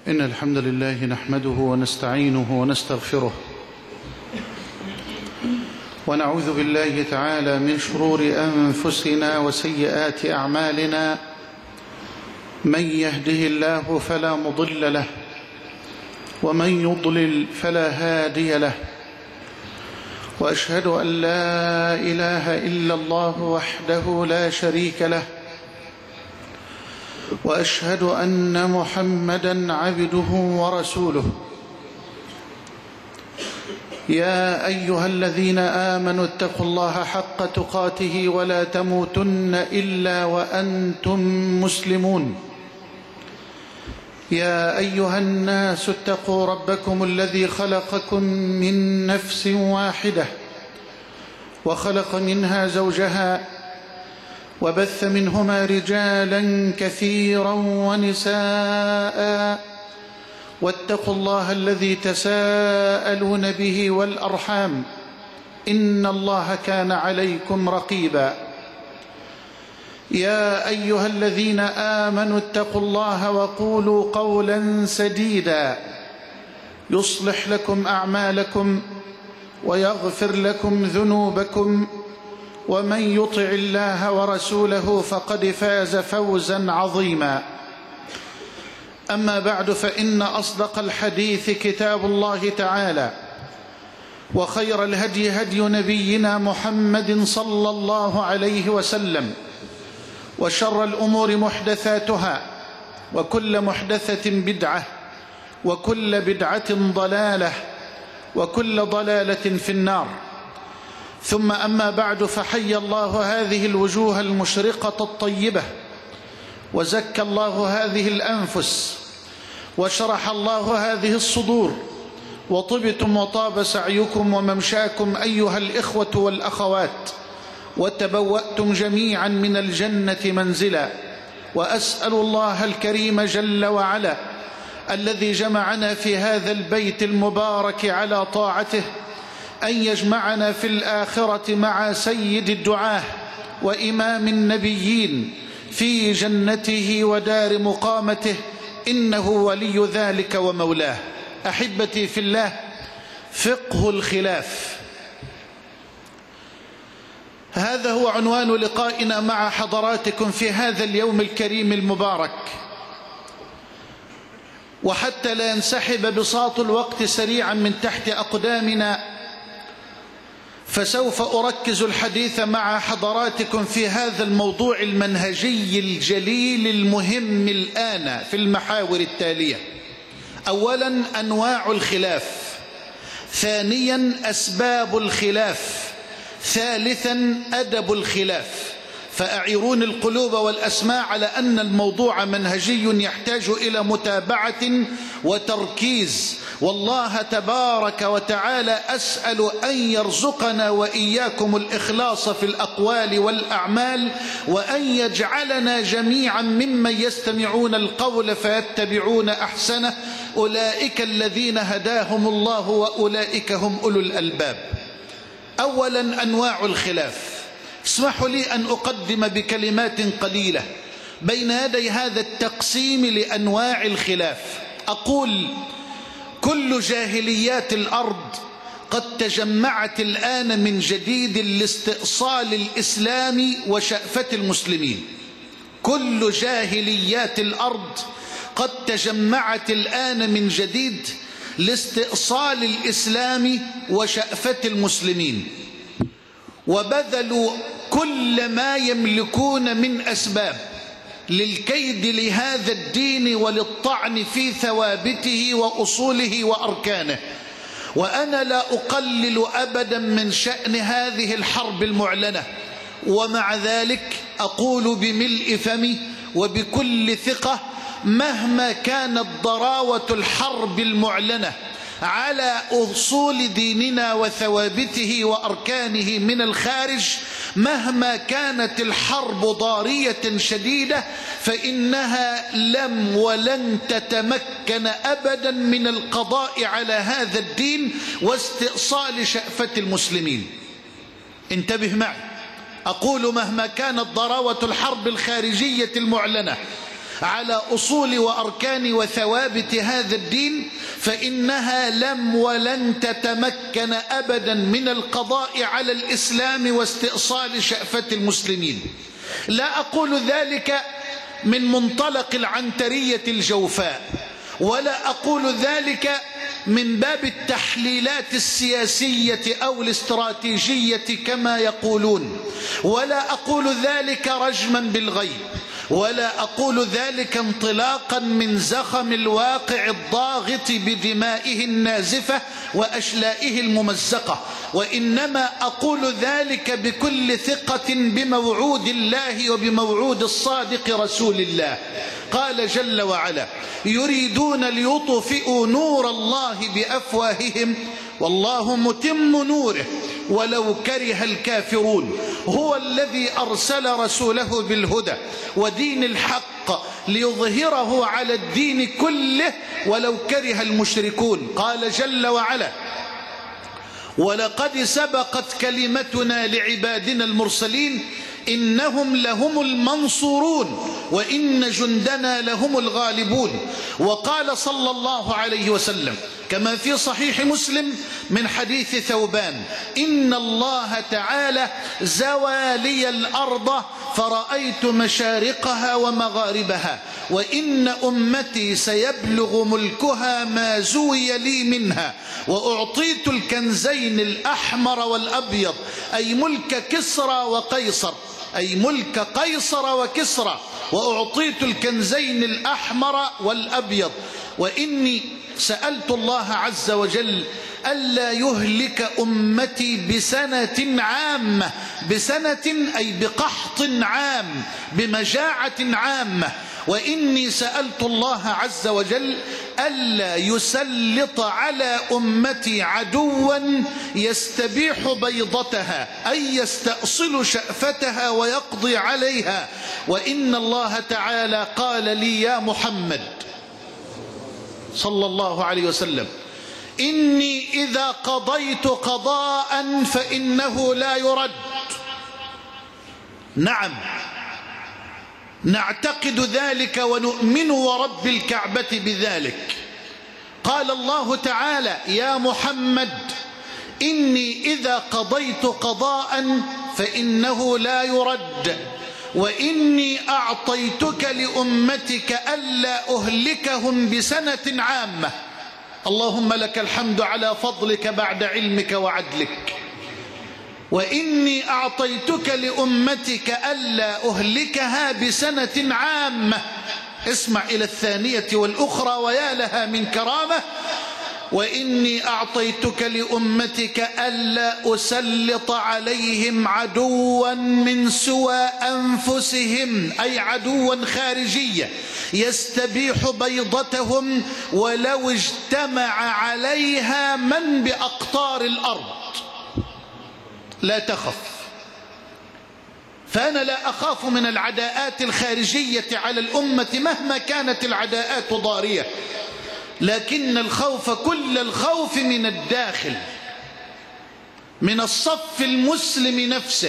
إن الحمد لله نحمده ونستعينه ونستغفره ونعوذ بالله تعالى من شرور أنفسنا وسيئات أعمالنا. من يهده الله فلا مضل له ومن يضلل فلا هادي له، وأشهد أن لا إله إلا الله وحده لا شريك له، وأشهد أن محمدًا عبده ورسوله. يا أيها الذين آمنوا اتقوا الله حق تقاته ولا تموتن إلا وأنتم مسلمون. يا أيها الناس اتقوا ربكم الذي خلقكم من نفس واحدة وخلق منها زوجها وبث منهما رجالا كثيرا ونساء، واتقوا الله الذي تساءلون به والأرحام إن الله كان عليكم رقيبا. يا أيها الذين آمنوا اتقوا الله وقولوا قولا سديدا يصلح لكم أعمالكم ويغفر لكم ذنوبكم، ومن يطع الله ورسوله فقد فاز فوزا عظيما. أما بعد، فإن أصدق الحديث كتاب الله تعالى، وخير الهدي هدي نبينا محمد صلى الله عليه وسلم، وشر الأمور محدثاتها، وكل محدثة بدعة، وكل بدعة ضلالة، وكل ضلالة في النار. ثم أما بعد، فحي الله هذه الوجوه المشرقة الطيبة، وزكى الله هذه الأنفس، وشرح الله هذه الصدور، وطبتم وطاب سعيكم وممشاكم أيها الإخوة والأخوات، وتبوأتم جميعا من الجنة منزلا. وأسأل الله الكريم جل وعلا الذي جمعنا في هذا البيت المبارك على طاعته أن يجمعنا في الآخرة مع سيد الدعاة وإمام النبيين في جنته ودار مقامته، إنه ولي ذلك ومولاه. أحبتي في الله، فقه الخلاف، هذا هو عنوان لقائنا مع حضراتكم في هذا اليوم الكريم المبارك. وحتى لا ينسحب بساط الوقت سريعا من تحت أقدامنا، فسوف أركز الحديث مع حضراتكم في هذا الموضوع المنهجي الجليل المهم الآن في المحاور التالية: أولا، أنواع الخلاف; ثانيا، أسباب الخلاف; ثالثا، أدب الخلاف. فأعيرون القلوب والأسماع على أن الموضوع منهجي يحتاج إلى متابعة وتركيز، والله تبارك وتعالى أسأل أن يرزقنا وإياكم الإخلاص في الأقوال والأعمال، وأن يجعلنا جميعا ممن يستمعون القول فيتبعون أحسنه، أولئك الذين هداهم الله وأولئك هم أولو الألباب. أولا، أنواع الخلاف. اسمحوا لي أن أقدم بكلمات قليلة بين يدي هذا التقسيم لأنواع الخلاف. أقول: كل جاهليات الأرض قد تجمعت الآن من جديد لاستئصال الإسلام وشأفة المسلمين. كل جاهليات الأرض قد تجمعت الآن من جديد لاستئصال الإسلام وشأفة المسلمين، وبذلوا كل ما يملكون من أسباب للكيد لهذا الدين وللطعن في ثوابته وأصوله وأركانه. وأنا لا أقلل أبدا من شأن هذه الحرب المعلنة، ومع ذلك أقول بملء فمي وبكل ثقة: مهما كانت ضراوة الحرب المعلنة على أصول ديننا وثوابته وأركانه من الخارج، مهما كانت الحرب ضارية شديدة، فإنها لم ولن تتمكن أبدا من القضاء على هذا الدين واستئصال شأفة المسلمين. انتبه معي، أقول: مهما كانت ضراوة الحرب الخارجية المعلنة على أصول وأركان وثوابت هذا الدين فإنها لم ولن تتمكن أبدا من القضاء على الإسلام واستئصال شأفة المسلمين. لا أقول ذلك من منطلق العنترية الجوفاء، ولا أقول ذلك من باب التحليلات السياسية أو الاستراتيجية كما يقولون، ولا أقول ذلك رجما بالغيب، ولا أقول ذلك انطلاقا من زخم الواقع الضاغط بدمائه النازفة وأشلائه الممزقة، وإنما أقول ذلك بكل ثقة بموعود الله وبموعود الصادق رسول الله. قال جل وعلا: يريدون ليطفئوا نور الله بأفواههم والله متم نوره ولو كره الكافرون. هو الذي أرسل رسوله بالهدى ودين الحق ليظهره على الدين كله ولو كره المشركون. قال جل وعلا: ولقد سبقت كلمتنا لعبادنا المرسلين إنهم لهم المنصورون وإن جندنا لهم الغالبون. وقال صلى الله عليه وسلم كما في صحيح مسلم من حديث ثوبان: إن الله تعالى زوى لي الأرض فرأيت مشارقها ومغاربها وإن أمتي سيبلغ ملكها ما زوي لي منها وأعطيت الكنزين الأحمر والأبيض، أي ملك كسرى وقيصر، أي ملك قيصر وكسرى، وأعطيت الكنزين الأحمر والأبيض، وإني سألت الله عز وجل ألا يهلك أمتي بسنة عامة، بسنة أي بقحط عام، بمجاعة عامة، وإني سألت الله عز وجل ألا يسلط على أمتي عدوا يستبيح بيضتها، أي يستأصل شأفتها ويقضي عليها. وإن الله تعالى قال لي: يا محمد صلى الله عليه وسلم، إني إذا قضيت قضاء فإنه لا يرد. نعم، نعتقد ذلك ونؤمن ورب الكعبة بذلك. قال الله تعالى: يا محمد إني إذا قضيت قضاء فإنه لا يرد، وإني أعطيتك لأمتك ألا أهلكهم بسنة عامة. اللهم لك الحمد على فضلك بعد علمك وعدلك. وإني أعطيتك لأمتك ألا أهلكها بسنة عامة. اسمع إلى الثانية والأخرى ويا لها من كرامة. وإني أعطيتك لأمتك ألا أسلط عليهم عدوا من سوى أنفسهم، أي عدوا خارجيا يستبيح بيضتهم ولو اجتمع عليها من بأقطار الأرض. لا تخف، فأنا لا أخاف من العداءات الخارجية على الأمة مهما كانت العداءات ضارية، لكن الخوف كل الخوف من الداخل، من الصف المسلم نفسه،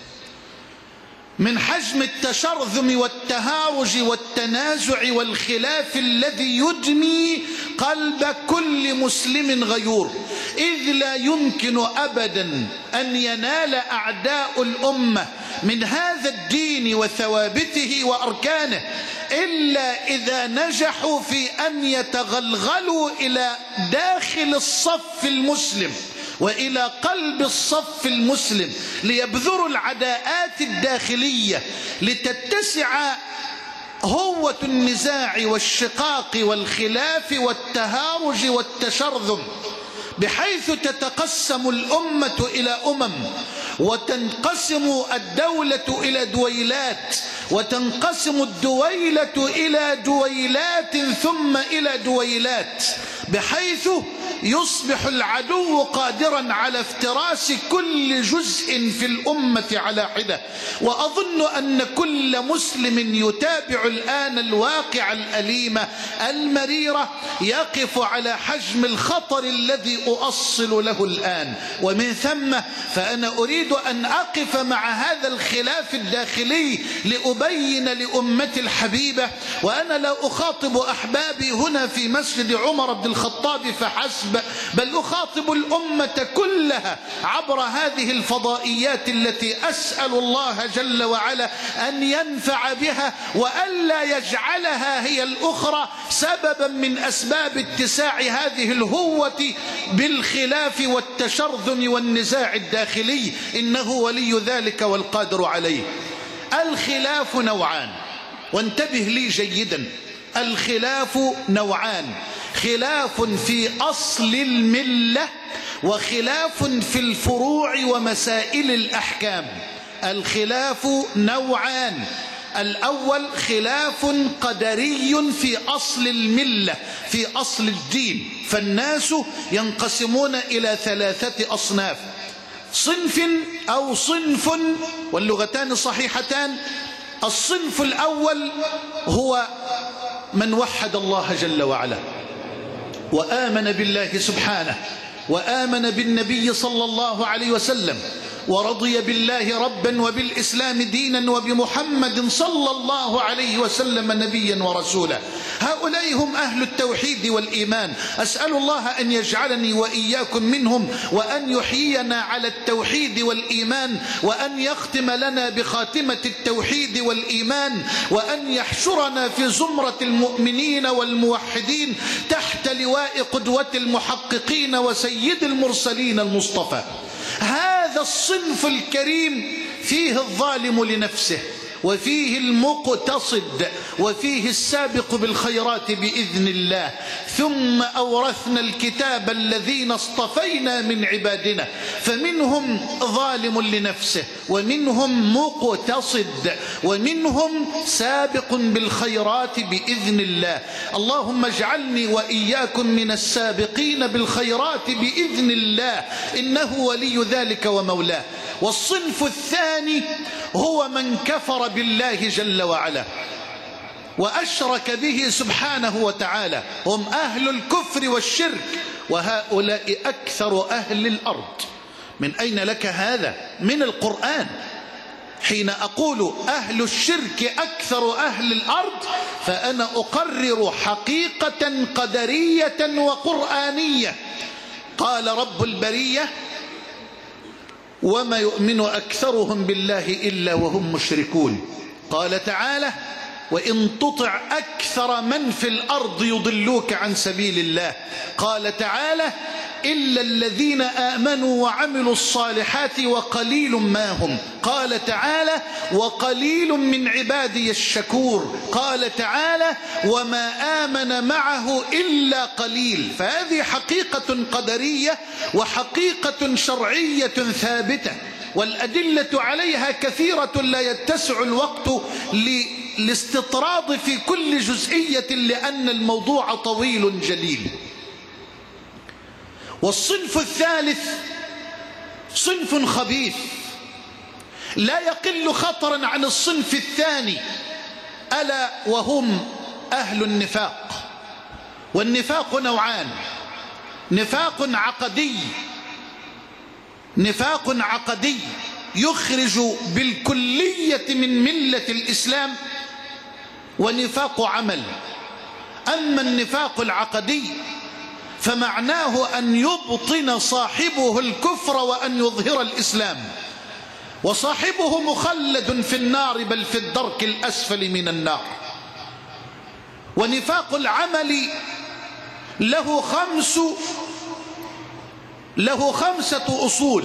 من حجم التشرذم والتهاوج والتنازع والخلاف الذي يدمي قلب كل مسلم غيور. إذ لا يمكن أبدا أن ينال أعداء الأمة من هذا الدين وثوابته وأركانه إلا إذا نجحوا في أن يتغلغلوا إلى داخل الصف المسلم وإلى قلب الصف المسلم، ليبذروا العداءات الداخلية لتتسع هوة النزاع والشقاق والخلاف والتهارج والتشرذم، بحيث تتقسم الأمة إلى وتنقسم الدولة إلى دويلات، وتنقسم الدويلة إلى دويلات ثم إلى دويلات، بحيث يصبح العدو قادرا على افتراس كل جزء في الأمة على حدة. وأظن أن كل مسلم يتابع الآن الواقع الأليم المريرة يقف على حجم الخطر الذي أؤصل له الآن. ومن ثم فأنا أريد أن أقف مع هذا الخلاف الداخلي لأبين لأمة الحبيبة، وأنا لا أخاطب أحبابي هنا في مسجد عمر بن الخطاب فحسب، بل أخاطب الأمة كلها عبر هذه الفضائيات التي أسأل الله جل وعلا أن ينفع بها وألا يجعلها هي الأخرى سببا من أسباب اتساع هذه الهوة بالخلاف والتشرذم والنزاع الداخلي، إنه ولي ذلك والقادر عليه. الخلاف نوعان، وانتبه لي جيدا، الخلاف نوعان: خلاف في أصل الملة، وخلاف في الفروع ومسائل الأحكام. الخلاف نوعان: الأول خلاف قدري في أصل الملة، في أصل الدين، فالناس ينقسمون إلى 3 أصناف: صنف أو صنف، واللغتان صحيحتان. الصنف الأول هو من وحد الله جل وعلا وآمن بالله سبحانه، وآمن بالنبي صلى الله عليه وسلم، ورضي بالله ربا وبالإسلام دينا وبمحمد صلى الله عليه وسلم نبيا ورسولا. هؤلاء هم أهل التوحيد والإيمان. أسأل الله أن يجعلني وإياكم منهم، وأن يحيينا على التوحيد والإيمان، وأن يختم لنا بخاتمة التوحيد والإيمان، وأن يحشرنا في زمرة المؤمنين والموحدين تحت لواء قدوة المحققين وسيد المرسلين المصطفى. هذا الصنف الكريم فيه الظالم لنفسه، وفيه المقتصد، وفيه السابق بالخيرات بإذن الله. ثم أورثنا الكتاب الذين اصطفينا من عبادنا، فمنهم ظالم لنفسه، ومنهم مقتصد، ومنهم سابق بالخيرات بإذن الله. اللهم اجعلني وإياكم من السابقين بالخيرات بإذن الله، إنه ولي ذلك ومولاه. والصنف الثاني هو من كفر بالله جل وعلا وأشرك به سبحانه وتعالى، هم أهل الكفر والشرك، وهؤلاء أكثر أهل الأرض. من أين لك هذا؟ من القرآن. حين أقول أهل الشرك أكثر أهل الأرض فأنا أقرر حقيقة قدرية وقرآنية. قال رب البرية: وما يؤمن أكثرهم بالله إلا وهم مشركون. قال تعالى: وإن تطع أكثر من في الأرض يضلوك عن سبيل الله. قال تعالى: إلا الذين آمنوا وعملوا الصالحات وقليل ما هم. قال تعالى: وقليل من عبادي الشكور. قال تعالى: وما آمن معه إلا قليل. فهذه حقيقة قدرية وحقيقة شرعية ثابتة، والأدلة عليها كثيرة لا يتسع الوقت للاستطراد في كل جزئية لأن الموضوع طويل جليل. والصنف الثالث صنف خبيث لا يقل خطرا عن الصنف الثاني، ألا وهم أهل النفاق. والنفاق نوعان: نفاق عقدي، نفاق عقدي يخرج بالكلية من ملة الإسلام، ونفاق عمل. أما النفاق العقدي فمعناه أن يبطن صاحبه الكفر وأن يظهر الإسلام، وصاحبه مخلد في النار، بل في الدرك الأسفل من النار. ونفاق العمل له 5 أصول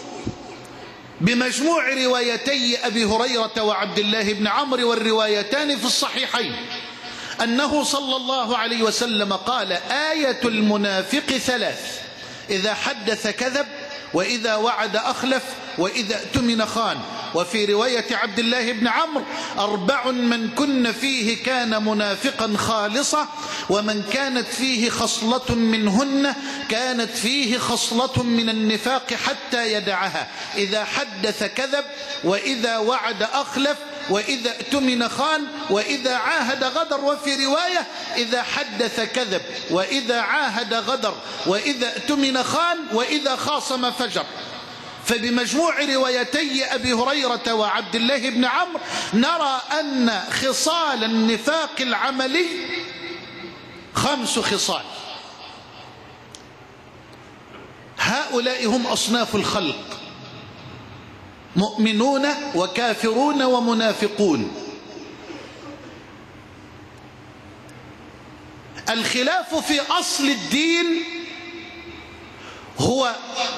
بمجموع روايتي أبي هريرة وعبد الله بن عمرو، والروايتان في الصحيحين، أنه صلى الله عليه وسلم قال: آية المنافق 3: إذا حدث كذب، وإذا وعد أخلف، وإذا اؤتمن خان. وفي رواية عبد الله بن عمرو: 4 من كن فيه كان منافقا خالصا، ومن كانت فيه خصلة منهن كانت فيه خصلة من النفاق حتى يدعها. إذا حدث كذب، وإذا وعد أخلف، وإذا اؤتمن خان، وإذا عاهد غدر. وفي رواية إذا حدث كذب، وإذا عاهد غدر، وإذا اؤتمن خان، وإذا خاصم فجر. فبمجموع روايتي أبي هريرة وعبد الله بن عمرو نرى أن خصال النفاق العملي 5 خصال. هؤلاء هم أصناف الخلق: مؤمنون وكافرون ومنافقون. الخلاف في أصل الدين هو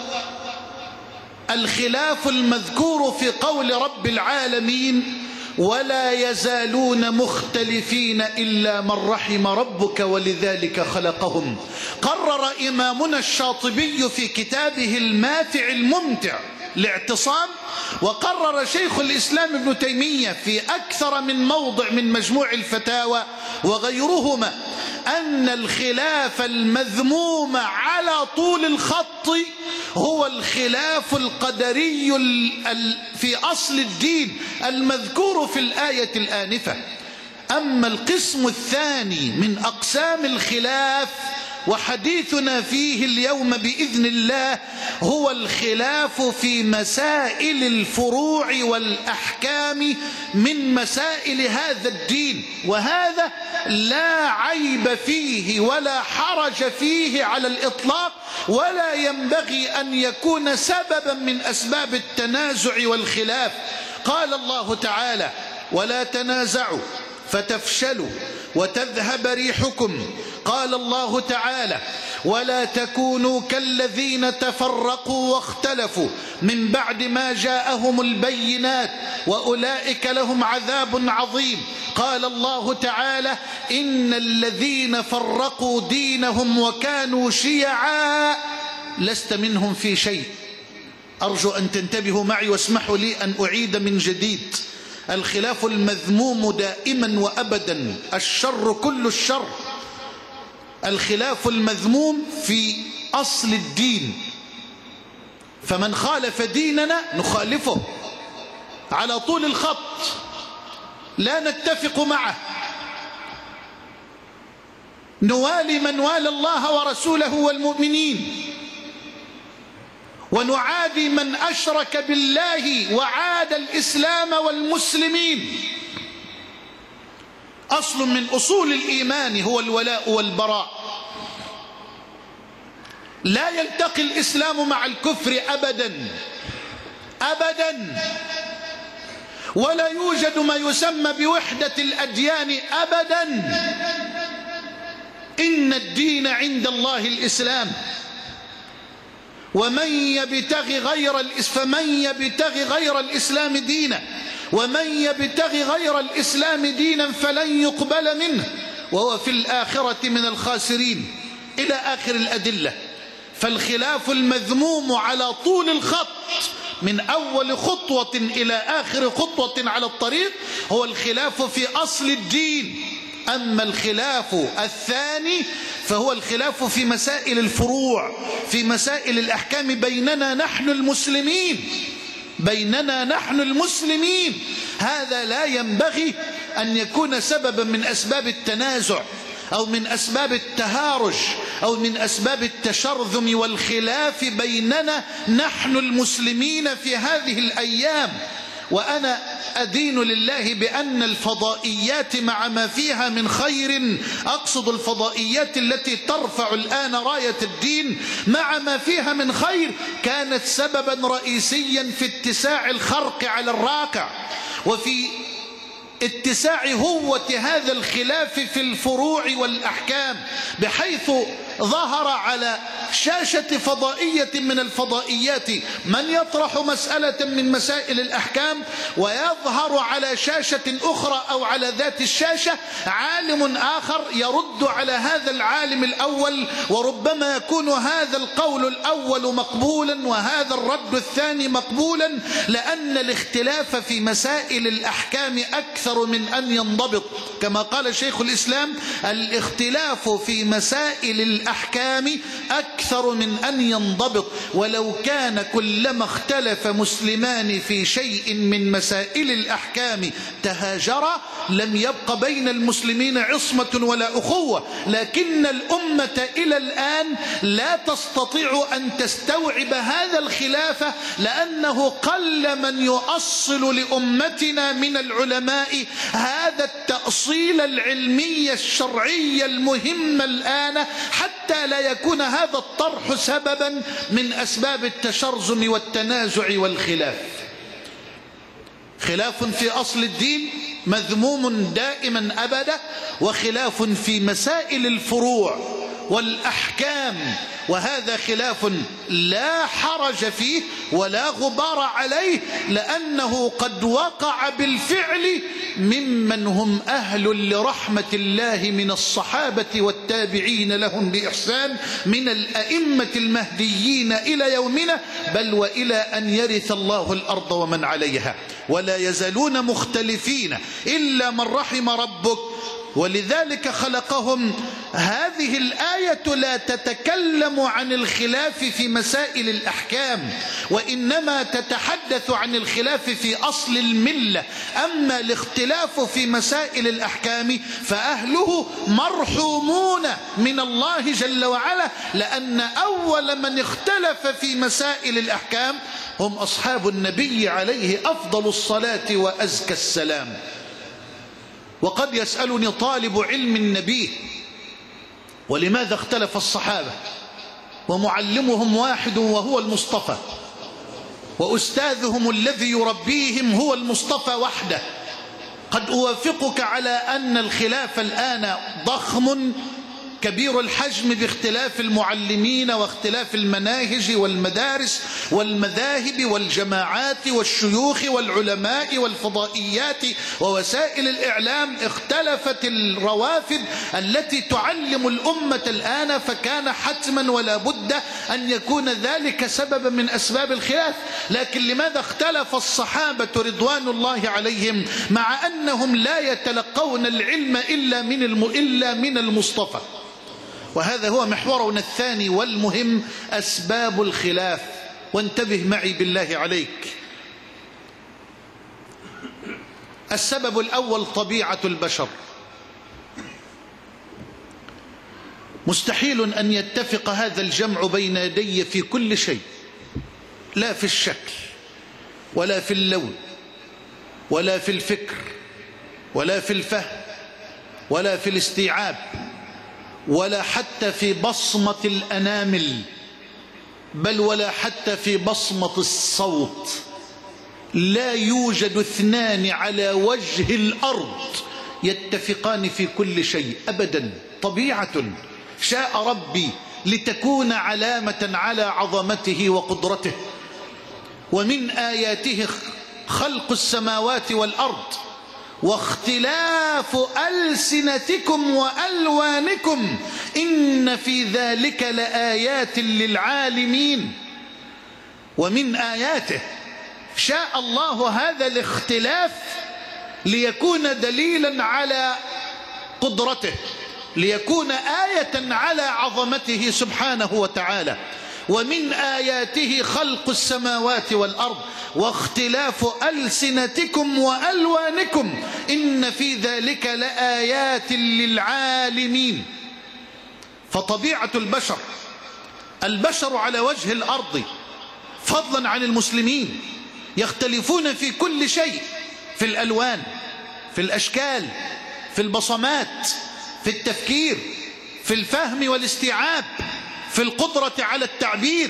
الخلاف المذكور في قول رب العالمين: ولا يزالون مختلفين إلا من رحم ربك ولذلك خلقهم. قرر إمامنا الشاطبي في كتابه الماتع الممتع الاعتصام، وقرر شيخ الإسلام ابن تيمية في أكثر من موضع من مجموع الفتاوى وغيرهما أن الخلاف المذموم على طول الخط هو الخلاف القدري في أصل الدين المذكور في الآية الآنفة. أما القسم الثاني من أقسام الخلاف وحديثنا فيه اليوم بإذن الله هو الخلاف في مسائل الفروع والأحكام من مسائل هذا الدين، وهذا لا عيب فيه ولا حرج فيه على الإطلاق، ولا ينبغي أن يكون سببا من أسباب التنازع والخلاف. قال الله تعالى: ولا تنازعوا فتفشلوا وتذهب ريحكم. قال الله تعالى: ولا تكونوا كالذين تفرقوا واختلفوا من بعد ما جاءهم البينات وأولئك لهم عذاب عظيم. قال الله تعالى: إن الذين فرقوا دينهم وكانوا شيعا لست منهم في شيء. أرجو أن تنتبهوا معي واسمحوا لي أن أعيد من جديد: الخلاف المذموم دائما وأبدا، الشر كل الشر. الخلاف المذموم في أصل الدين، فمن خالف ديننا نخالفه على طول الخط، لا نتفق معه، نوالي من والى الله ورسوله والمؤمنين، ونعادي من أشرك بالله وعاد الإسلام والمسلمين. أصل من أصول الإيمان هو الولاء والبراء. لا يلتقي الإسلام مع الكفر أبدا أبدا، ولا يوجد ما يسمى بوحدة الأديان أبدا. إن الدين عند الله الإسلام، فمن يبتغي غير الإسلام دينا ومن يبتغي غير الإسلام دينا فلن يقبل منه وهو في الآخرة من الخاسرين، إلى آخر الأدلة. فالخلاف المذموم على طول الخط من أول خطوة إلى آخر خطوة على الطريق هو الخلاف في أصل الدين. أما الخلاف الثاني فهو الخلاف في مسائل الفروع، في مسائل الأحكام بيننا نحن المسلمين. هذا لا ينبغي أن يكون سببا من أسباب التنازع أو من أسباب التهارج أو من أسباب التشرذم والخلاف بيننا نحن المسلمين في هذه الأيام. وأنا أدين لله بأن الفضائيات مع ما فيها من خير، أقصد الفضائيات التي ترفع الآن راية الدين، مع ما فيها من خير كانت سببا رئيسيا في اتساع الخرق على الراقع وفي اتساع هوة هذا الخلاف في الفروع والأحكام بحيث ظهر على شاشة فضائية من الفضائيات من يطرح مسألة من مسائل الأحكام، ويظهر على شاشة أخرى أو على ذات الشاشة عالم آخر يرد على هذا العالم الأول، وربما يكون هذا القول الأول مقبولا وهذا الرد الثاني مقبولا، لأن الاختلاف في مسائل الأحكام أكثر من أن ينضبط. كما قال شيخ الإسلام: الاختلاف في مسائل الأحكام أكثر من أن ينضبط، ولو كان كلما اختلف مسلمان في شيء من مسائل الأحكام تهاجرا لم يبق بين المسلمين عصمة ولا أخوة. لكن الأمة إلى الآن لا تستطيع أن تستوعب هذا الخلاف، لأنه قل من يؤصل لأمتنا من العلماء هذا التأصيل العلمي الشرعي المهم الآن، حتى لا يكون هذا الطرح سببا من أسباب التشرذم والتنازع والخلاف. خلاف في أصل الدين مذموم دائما أبدا، وخلاف في مسائل الفروع والأحكام، وهذا خلاف لا حرج فيه ولا غبار عليه، لأنه قد وقع بالفعل ممن هم أهل لرحمة الله من الصحابة والتابعين لهم بإحسان، من الأئمة المهديين إلى يومنا، بل وإلى أن يرث الله الأرض ومن عليها، ولا يزالون مختلفين إلا من رحم ربك. ولذلك خلقهم. هذه الآية لا تتكلم عن الخلاف في مسائل الأحكام، وإنما تتحدث عن الخلاف في أصل الملة. أما الاختلاف في مسائل الأحكام فأهله مرحومون من الله جل وعلا، لأن أول من اختلف في مسائل الأحكام هم أصحاب النبي عليه أفضل الصلاة وأزكى السلام. وقد يسألني طالب علم النبي: ولماذا اختلف الصحابة ومعلمهم واحد وهو المصطفى، وأستاذهم الذي يربيهم هو المصطفى وحده؟ قد أوافقك على أن الخلاف الآن ضخم كبير الحجم باختلاف المعلمين واختلاف المناهج والمدارس والمذاهب والجماعات والشيوخ والعلماء والفضائيات ووسائل الإعلام. اختلفت الروافد التي تعلم الأمة الآن، فكان حتما ولا بد أن يكون ذلك سببا من أسباب الخلاف. لكن لماذا اختلف الصحابة رضوان الله عليهم مع أنهم لا يتلقون العلم إلا من المصطفى؟ وهذا هو محورنا الثاني والمهم، أسباب الخلاف. وانتبه معي بالله عليك. السبب الأول طبيعة البشر. مستحيل أن يتفق هذا الجمع بين يدي في كل شيء، لا في الشكل ولا في اللون ولا في الفكر ولا في الفهم ولا في الاستيعاب ولا حتى في بصمة الأنامل، بل ولا حتى في بصمة الصوت. لا يوجد اثنان على وجه الأرض يتفقان في كل شيء أبدا. طبيعة شاء ربي لتكون علامة على عظمته وقدرته. ومن آياته خلق السماوات والأرض واختلاف ألسنتكم وألوانكم إن في ذلك لآيات للعالمين. ومن آياته شاء الله هذا الاختلاف ليكون دليلا على قدرته، ليكون آية على عظمته سبحانه وتعالى. ومن آياته خلق السماوات والأرض واختلاف ألسنتكم وألوانكم إن في ذلك لآيات للعالمين. فطبيعة البشر على وجه الأرض فضلا عن المسلمين يختلفون في كل شيء، في الألوان، في الأشكال، في البصمات، في التفكير، في الفهم والاستيعاب، في القدرة على التعبير.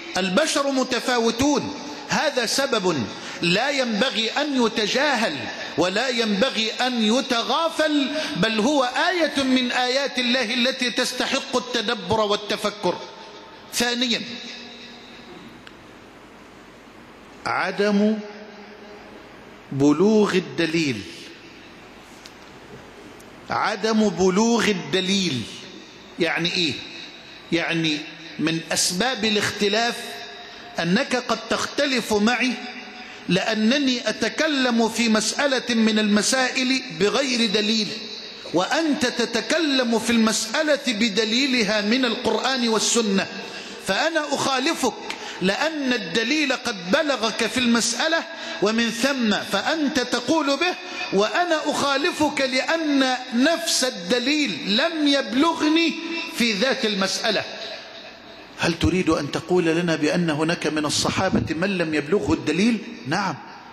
البشر متفاوتون. هذا سبب لا ينبغي أن يتجاهل ولا ينبغي أن يتغافل، بل هو آية من آيات الله التي تستحق التدبر والتفكر. ثانيا، عدم بلوغ الدليل. عدم بلوغ الدليل يعني إيه؟ يعني من أسباب الاختلاف أنك قد تختلف معي لأنني أتكلم في مسألة من المسائل بغير دليل، وأنت تتكلم في المسألة بدليلها من القرآن والسنة، فأنا أخالفك لأن الدليل قد بلغك في المسألة ومن ثم فأنت تقول به، وأنا أخالفك لأن نفس الدليل لم يبلغني في ذات المسألة. هل تريد أن تقول لنا بأن هناك من الصحابة من لم يبلغه الدليل؟ نعم،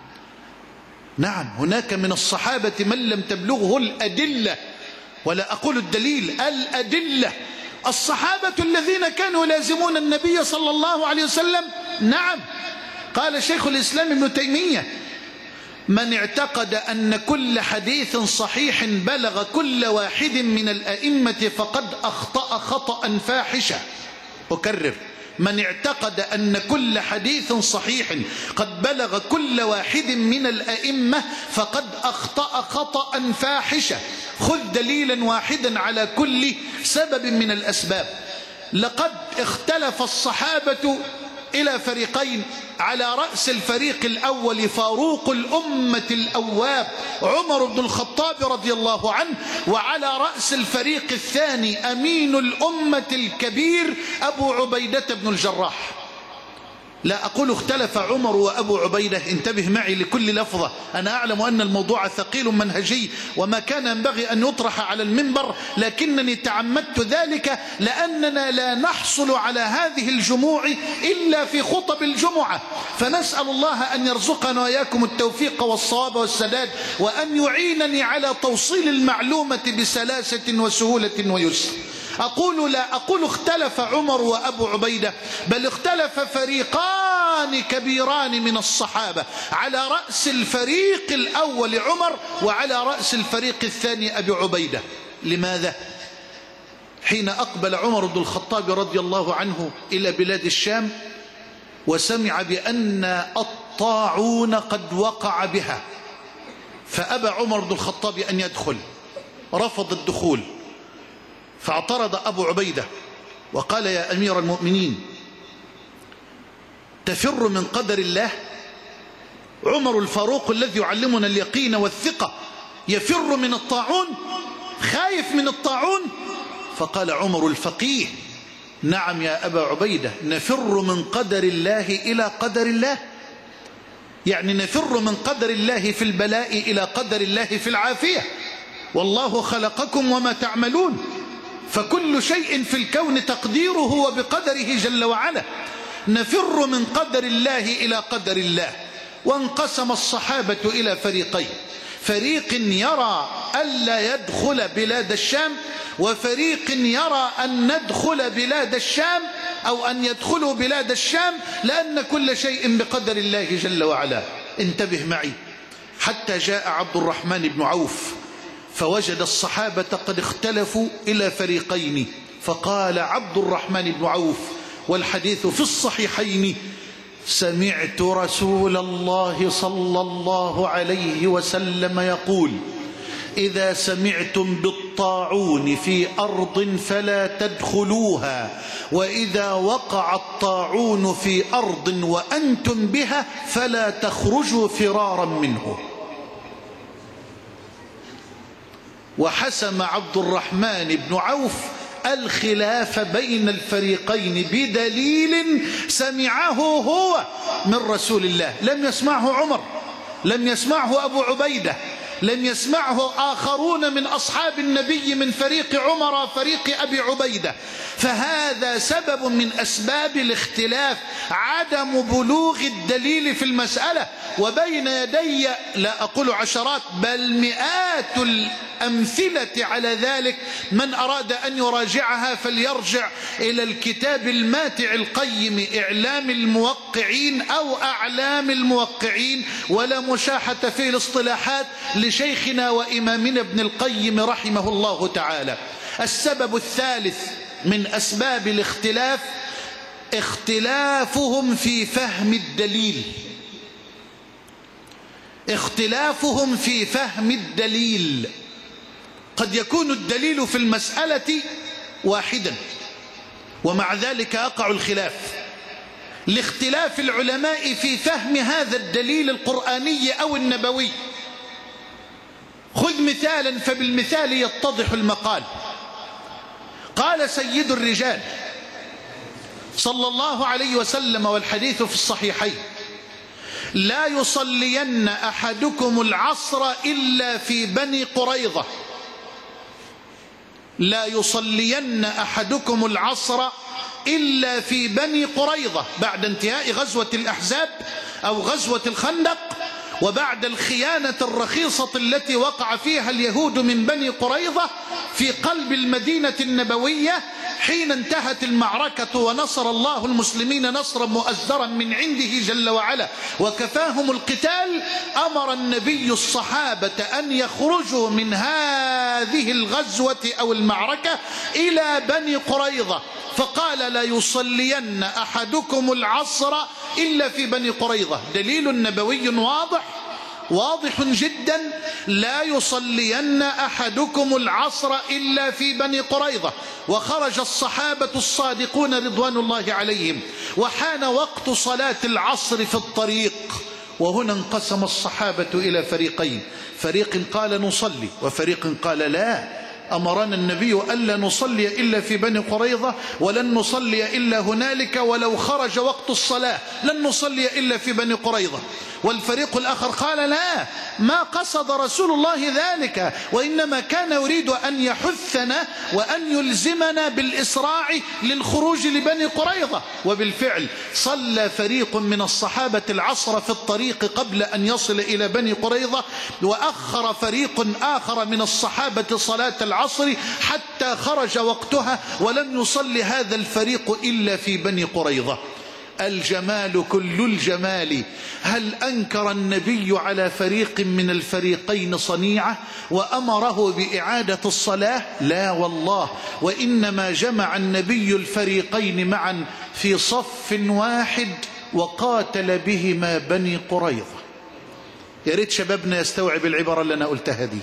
هناك من الصحابة من لم تبلغه الأدلة، ولا أقول الدليل، الأدلة. الصحابة الذين كانوا يلازمون النبي صلى الله عليه وسلم. نعم، قال شيخ الإسلام ابن تيمية: من اعتقد أن كل حديث صحيح بلغ كل واحد من الأئمة فقد أخطأ خطأ فاحشا. أكرر: من اعتقد أن كل حديث صحيح قد بلغ كل واحد من الأئمة فقد أخطأ خطأ فاحشا. خذ دليلا واحدا على كل سبب من الأسباب. لقد اختلف الصحابة إلى فريقين، على رأس الفريق الأول فاروق الأمة الأواب عمر بن الخطاب رضي الله عنه، وعلى رأس الفريق الثاني أمين الأمة الكبير أبو عبيدة بن الجراح. لا أقول اختلف عمر وأبو عبيدة، انتبه معي لكل لفظة، أنا أعلم أن الموضوع ثقيل منهجي وما كان ينبغي أن يطرح على المنبر، لكنني تعمدت ذلك لأننا لا نحصل على هذه الجموع إلا في خطب الجمعة، فنسأل الله أن يرزقنا وإياكم التوفيق والصواب والسداد، وأن يعينني على توصيل المعلومة بسلاسة وسهولة ويسر. لا أقول اختلف عمر وأبو عبيدة، بل اختلف فريقان كبيران من الصحابة، على رأس الفريق الأول عمر وعلى رأس الفريق الثاني أبي عبيدة. لماذا؟ حين أقبل عمر بن الخطاب رضي الله عنه إلى بلاد الشام وسمع بأن الطاعون قد وقع بها، فأبى عمر بن الخطاب أن يدخل، رفض الدخول، فاعترض أبو عبيدة وقال: يا أمير المؤمنين، تفر من قدر الله؟ عمر الفاروق الذي يعلمنا اليقين والثقة يفر من الطاعون؟ خايف من الطاعون؟ فقال عمر الفقيه: نعم يا أبا عبيدة، نفر من قدر الله إلى قدر الله، يعني نفر من قدر الله في البلاء إلى قدر الله في العافية، والله خلقكم وما تعملون، فكل شيء في الكون تقديره وبقدره جل وعلا. نفر من قدر الله إلى قدر الله. وانقسم الصحابة إلى فريقين: فريق يرى ألا يدخل بلاد الشام، وفريق يرى أن ندخل بلاد الشام أو أن يدخلوا بلاد الشام، لأن كل شيء بقدر الله جل وعلا. انتبه معي، حتى جاء عبد الرحمن بن عوف فوجد الصحابة قد اختلفوا إلى فريقين، فقال عبد الرحمن بن عوف، والحديث في الصحيحين: سمعت رسول الله صلى الله عليه وسلم يقول: إذا سمعتم بالطاعون في أرض فلا تدخلوها، وإذا وقع الطاعون في أرض وأنتم بها فلا تخرجوا فرارا منه. وحسم عبد الرحمن بن عوف الخلاف بين الفريقين بدليل سمعه هو من رسول الله، لم يسمعه عمر، لم يسمعه أبو عبيدة، لم يسمعه آخرون من أصحاب النبي من فريق عمر فريق أبي عبيدة. فهذا سبب من أسباب الاختلاف، عدم بلوغ الدليل في المسألة. وبين يدي لا أقول عشرات بل مئات الأمثلة على ذلك، من أراد أن يراجعها فليرجع إلى الكتاب الماتع القيم إعلام الموقعين أو أعلام الموقعين، ولا مشاحة في الاصطلاحات لشيخنا وإمامنا ابن القيم رحمه الله تعالى. السبب الثالث من أسباب الاختلاف اختلافهم في فهم الدليل. اختلافهم في فهم الدليل. قد يكون الدليل في المسألة واحدا ومع ذلك يقع الخلاف لاختلاف العلماء في فهم هذا الدليل القرآني أو النبوي. خذ مثالا فبالمثال يتضح المقال. قال سيد الرجال صلى الله عليه وسلم والحديث في الصحيحين: لا يصلين أحدكم العصر إلا في بني قريظة. لا يصلين أحدكم العصر إلا في بني قريظة، بعد انتهاء غزوة الأحزاب أو غزوة الخندق، وبعد الخيانة الرخيصة التي وقع فيها اليهود من بني قريظة في قلب المدينة النبوية حين انتهت المعركة ونصر الله المسلمين نصرا مؤزرا من عنده جل وعلا وكفاهم القتال. أمر النبي الصحابة أن يخرجوا من هذه الغزوة أو المعركة إلى بني قريظة، فقال: لا يصلين أحدكم العصر إلا في بني قريظة. دليل نبوي واضح جدا: لا يصلين أحدكم العصر إلا في بني قريظة. وخرج الصحابة الصادقون رضوان الله عليهم، وحان وقت صلاة العصر في الطريق، وهنا انقسم الصحابة إلى فريقين: فريق قال نصلي وفريق قال لا، أمرنا النبي ألا نصلي إلا في بني قريظة ولن نصلي إلا هنالك، ولو خرج وقت الصلاة لن نصلي إلا في بني قريظة. والفريق الآخر قال لا، ما قصد رسول الله ذلك، وإنما كان يريد أن يحثنا وأن يلزمنا بالإسراع للخروج لبني قريظة. وبالفعل صلى فريق من الصحابة العصر في الطريق قبل أن يصل إلى بني قريظة، وأخر فريق آخر من الصحابة صلاة العصر حتى خرج وقتها، ولم يصلي هذا الفريق إلا في بني قريظة. الجمال كل الجمال. هل أنكر النبي على فريق من الفريقين صنيعة وأمره بإعادة الصلاة؟ لا والله، وإنما جمع النبي الفريقين معا في صف واحد وقاتل بهما بني قريظة. يا ريت شبابنا يستوعب العبارة اللي أنا قلتها دي،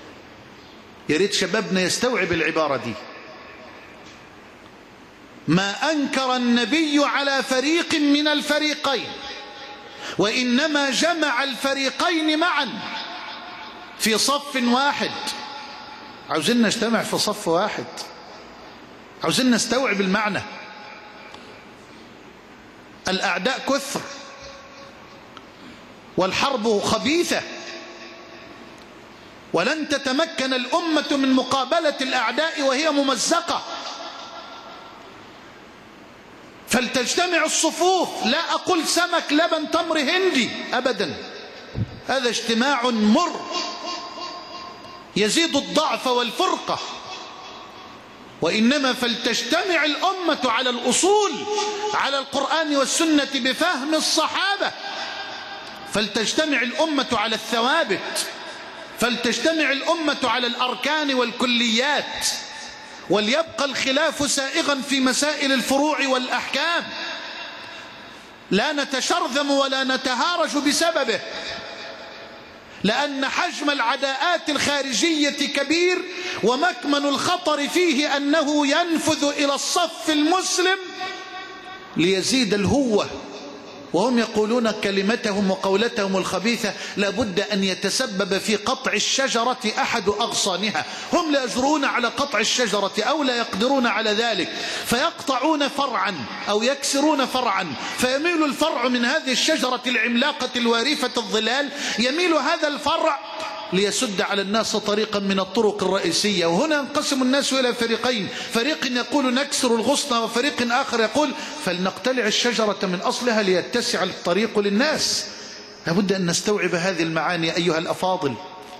يا ريت شبابنا يستوعب العبارة دي. ما أنكر النبي على فريق من الفريقين، وإنما جمع الفريقين معا في صف واحد. عاوزين نجتمع في صف واحد، عاوزين نستوعب المعنى. الأعداء كثر والحرب خبيثة، ولن تتمكن الأمة من مقابلة الأعداء وهي ممزقة، فلتجتمع الصفوف. لا أقول سمك لبن تمر هندي أبدا، هذا اجتماع مر يزيد الضعف والفرقة، وإنما فلتجتمع الأمة على الأصول، على القرآن والسنة بفهم الصحابة، فلتجتمع الأمة على الثوابت، فلتجتمع الأمة على الأركان والكليات، وليبقى الخلاف سائغا في مسائل الفروع والأحكام، لا نتشرذم ولا نتهارج بسببه، لأن حجم العداءات الخارجية كبير، ومكمن الخطر فيه أنه ينفذ إلى الصف المسلم ليزيد الهوة، وهم يقولون كلمتهم وقولتهم الخبيثة لابد أن يتسبب في قطع الشجرة أحد أغصانها. هم لا يجرون على قطع الشجرة أو لا يقدرون على ذلك، فيقطعون فرعا أو يكسرون فرعا، فيميل الفرع من هذه الشجرة العملاقة الوارفة الظلال، يميل هذا الفرع ليسد على الناس طريقا من الطرق الرئيسية. وهنا ينقسم الناس إلى فريقين، فريق يقول نكسر الغصن، وفريق آخر يقول فلنقتلع الشجرة من أصلها ليتسع الطريق للناس. لابد أن نستوعب هذه المعاني أيها الأفاضل.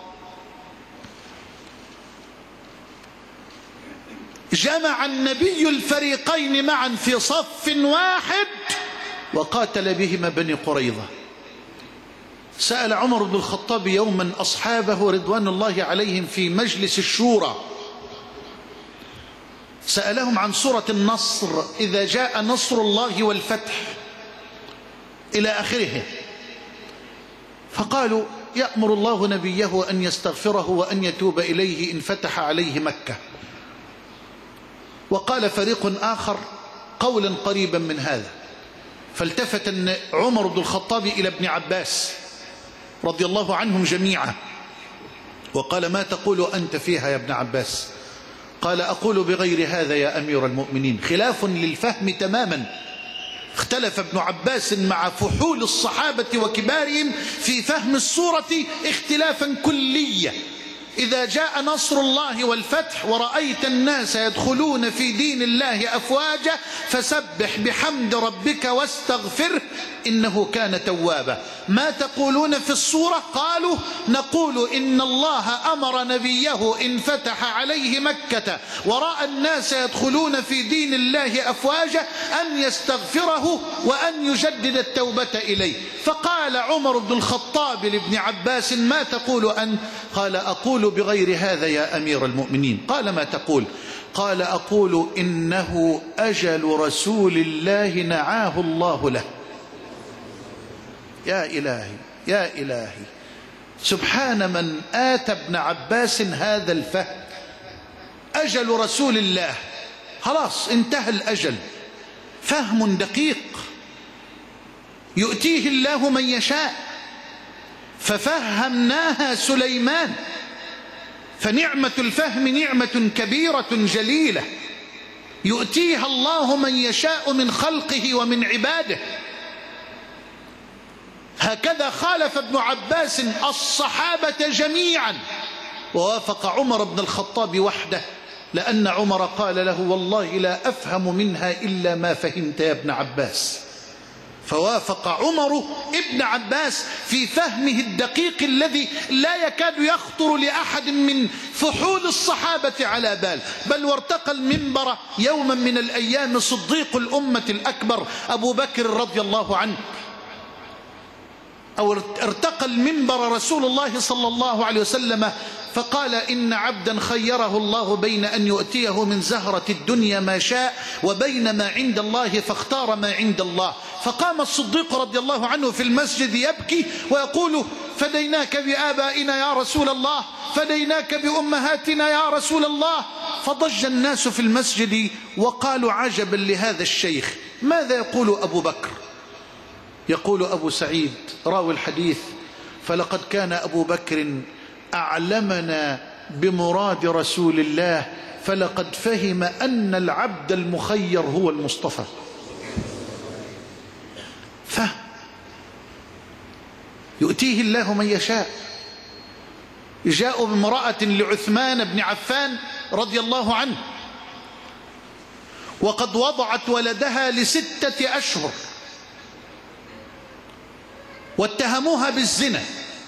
جمع النبي الفريقين معا في صف واحد وقاتل بهما بني قريظة. سأل عمر بن الخطاب يوما أصحابه رضوان الله عليهم في مجلس الشورى، سألهم عن سورة النصر، إذا جاء نصر الله والفتح إلى آخره، فقالوا يأمر الله نبيه أن يستغفره وأن يتوب إليه إن فتح عليه مكة. وقال فريق آخر قولا قريبا من هذا، فالتفت عمر بن الخطاب إلى ابن عباس رضي الله عنهم جميعا وقال ما تقول أنت فيها يا ابن عباس؟ قال أقول بغير هذا يا أمير المؤمنين. خلاف للفهم تماما. اختلف ابن عباس مع فحول الصحابة وكبارهم في فهم السورة اختلافا كليا. إذا جاء نصر الله والفتح ورأيت الناس يدخلون في دين الله أفواجا فسبح بحمد ربك واستغفره إنه كان توابا. ما تقولون في السورة؟ قالوا نقول إن الله أمر نبيه إن فتح عليه مكة ورأى الناس يدخلون في دين الله أفواجا أن يستغفره وأن يجدد التوبة إليه. فقال عمر بن الخطاب لابن عباس ما تقول أنت؟ قال أقول بغير هذا يا أمير المؤمنين. قال ما تقول؟ قال أقول إنه أجل رسول الله نعاه الله له. يا إلهي يا إلهي، سبحان من آتى ابن عباس هذا الفهم. أجل رسول الله، خلاص انتهى الأجل. فهم دقيق يؤتيه الله من يشاء، ففهمناها سليمان، فنعمة الفهم نعمة كبيرة جليلة يؤتيها الله من يشاء من خلقه ومن عباده. هكذا خالف ابن عباس الصحابة جميعا ووافق عمر بن الخطاب وحده، لأن عمر قال له والله لا أفهم منها إلا ما فهمت يا ابن عباس. فوافق عمر ابن عباس في فهمه الدقيق الذي لا يكاد يخطر لأحد من فحول الصحابة على بال. بل وارتقى المنبر يوما من الأيام صديق الأمة الأكبر أبو بكر رضي الله عنه، أو ارتقى المنبر رسول الله صلى الله عليه وسلم فقال إن عبدا خيره الله بين أن يؤتيه من زهرة الدنيا ما شاء وبين ما عند الله فاختار ما عند الله. فقام الصديق رضي الله عنه في المسجد يبكي ويقول فديناك بآبائنا يا رسول الله، فديناك بأمهاتنا يا رسول الله. فضج الناس في المسجد وقالوا عجبا لهذا الشيخ. ماذا يقول أبو بكر؟ يقول أبو سعيد راوي الحديث فلقد كان أبو بكر أعلمنا بمراد رسول الله، فلقد فهم أن العبد المخير هو المصطفى. فهم يؤتيه الله من يشاء. جاءوا بامرأة لعثمان بن عفان رضي الله عنه وقد وضعت ولدها ل6 أشهر واتهموها بالزنا،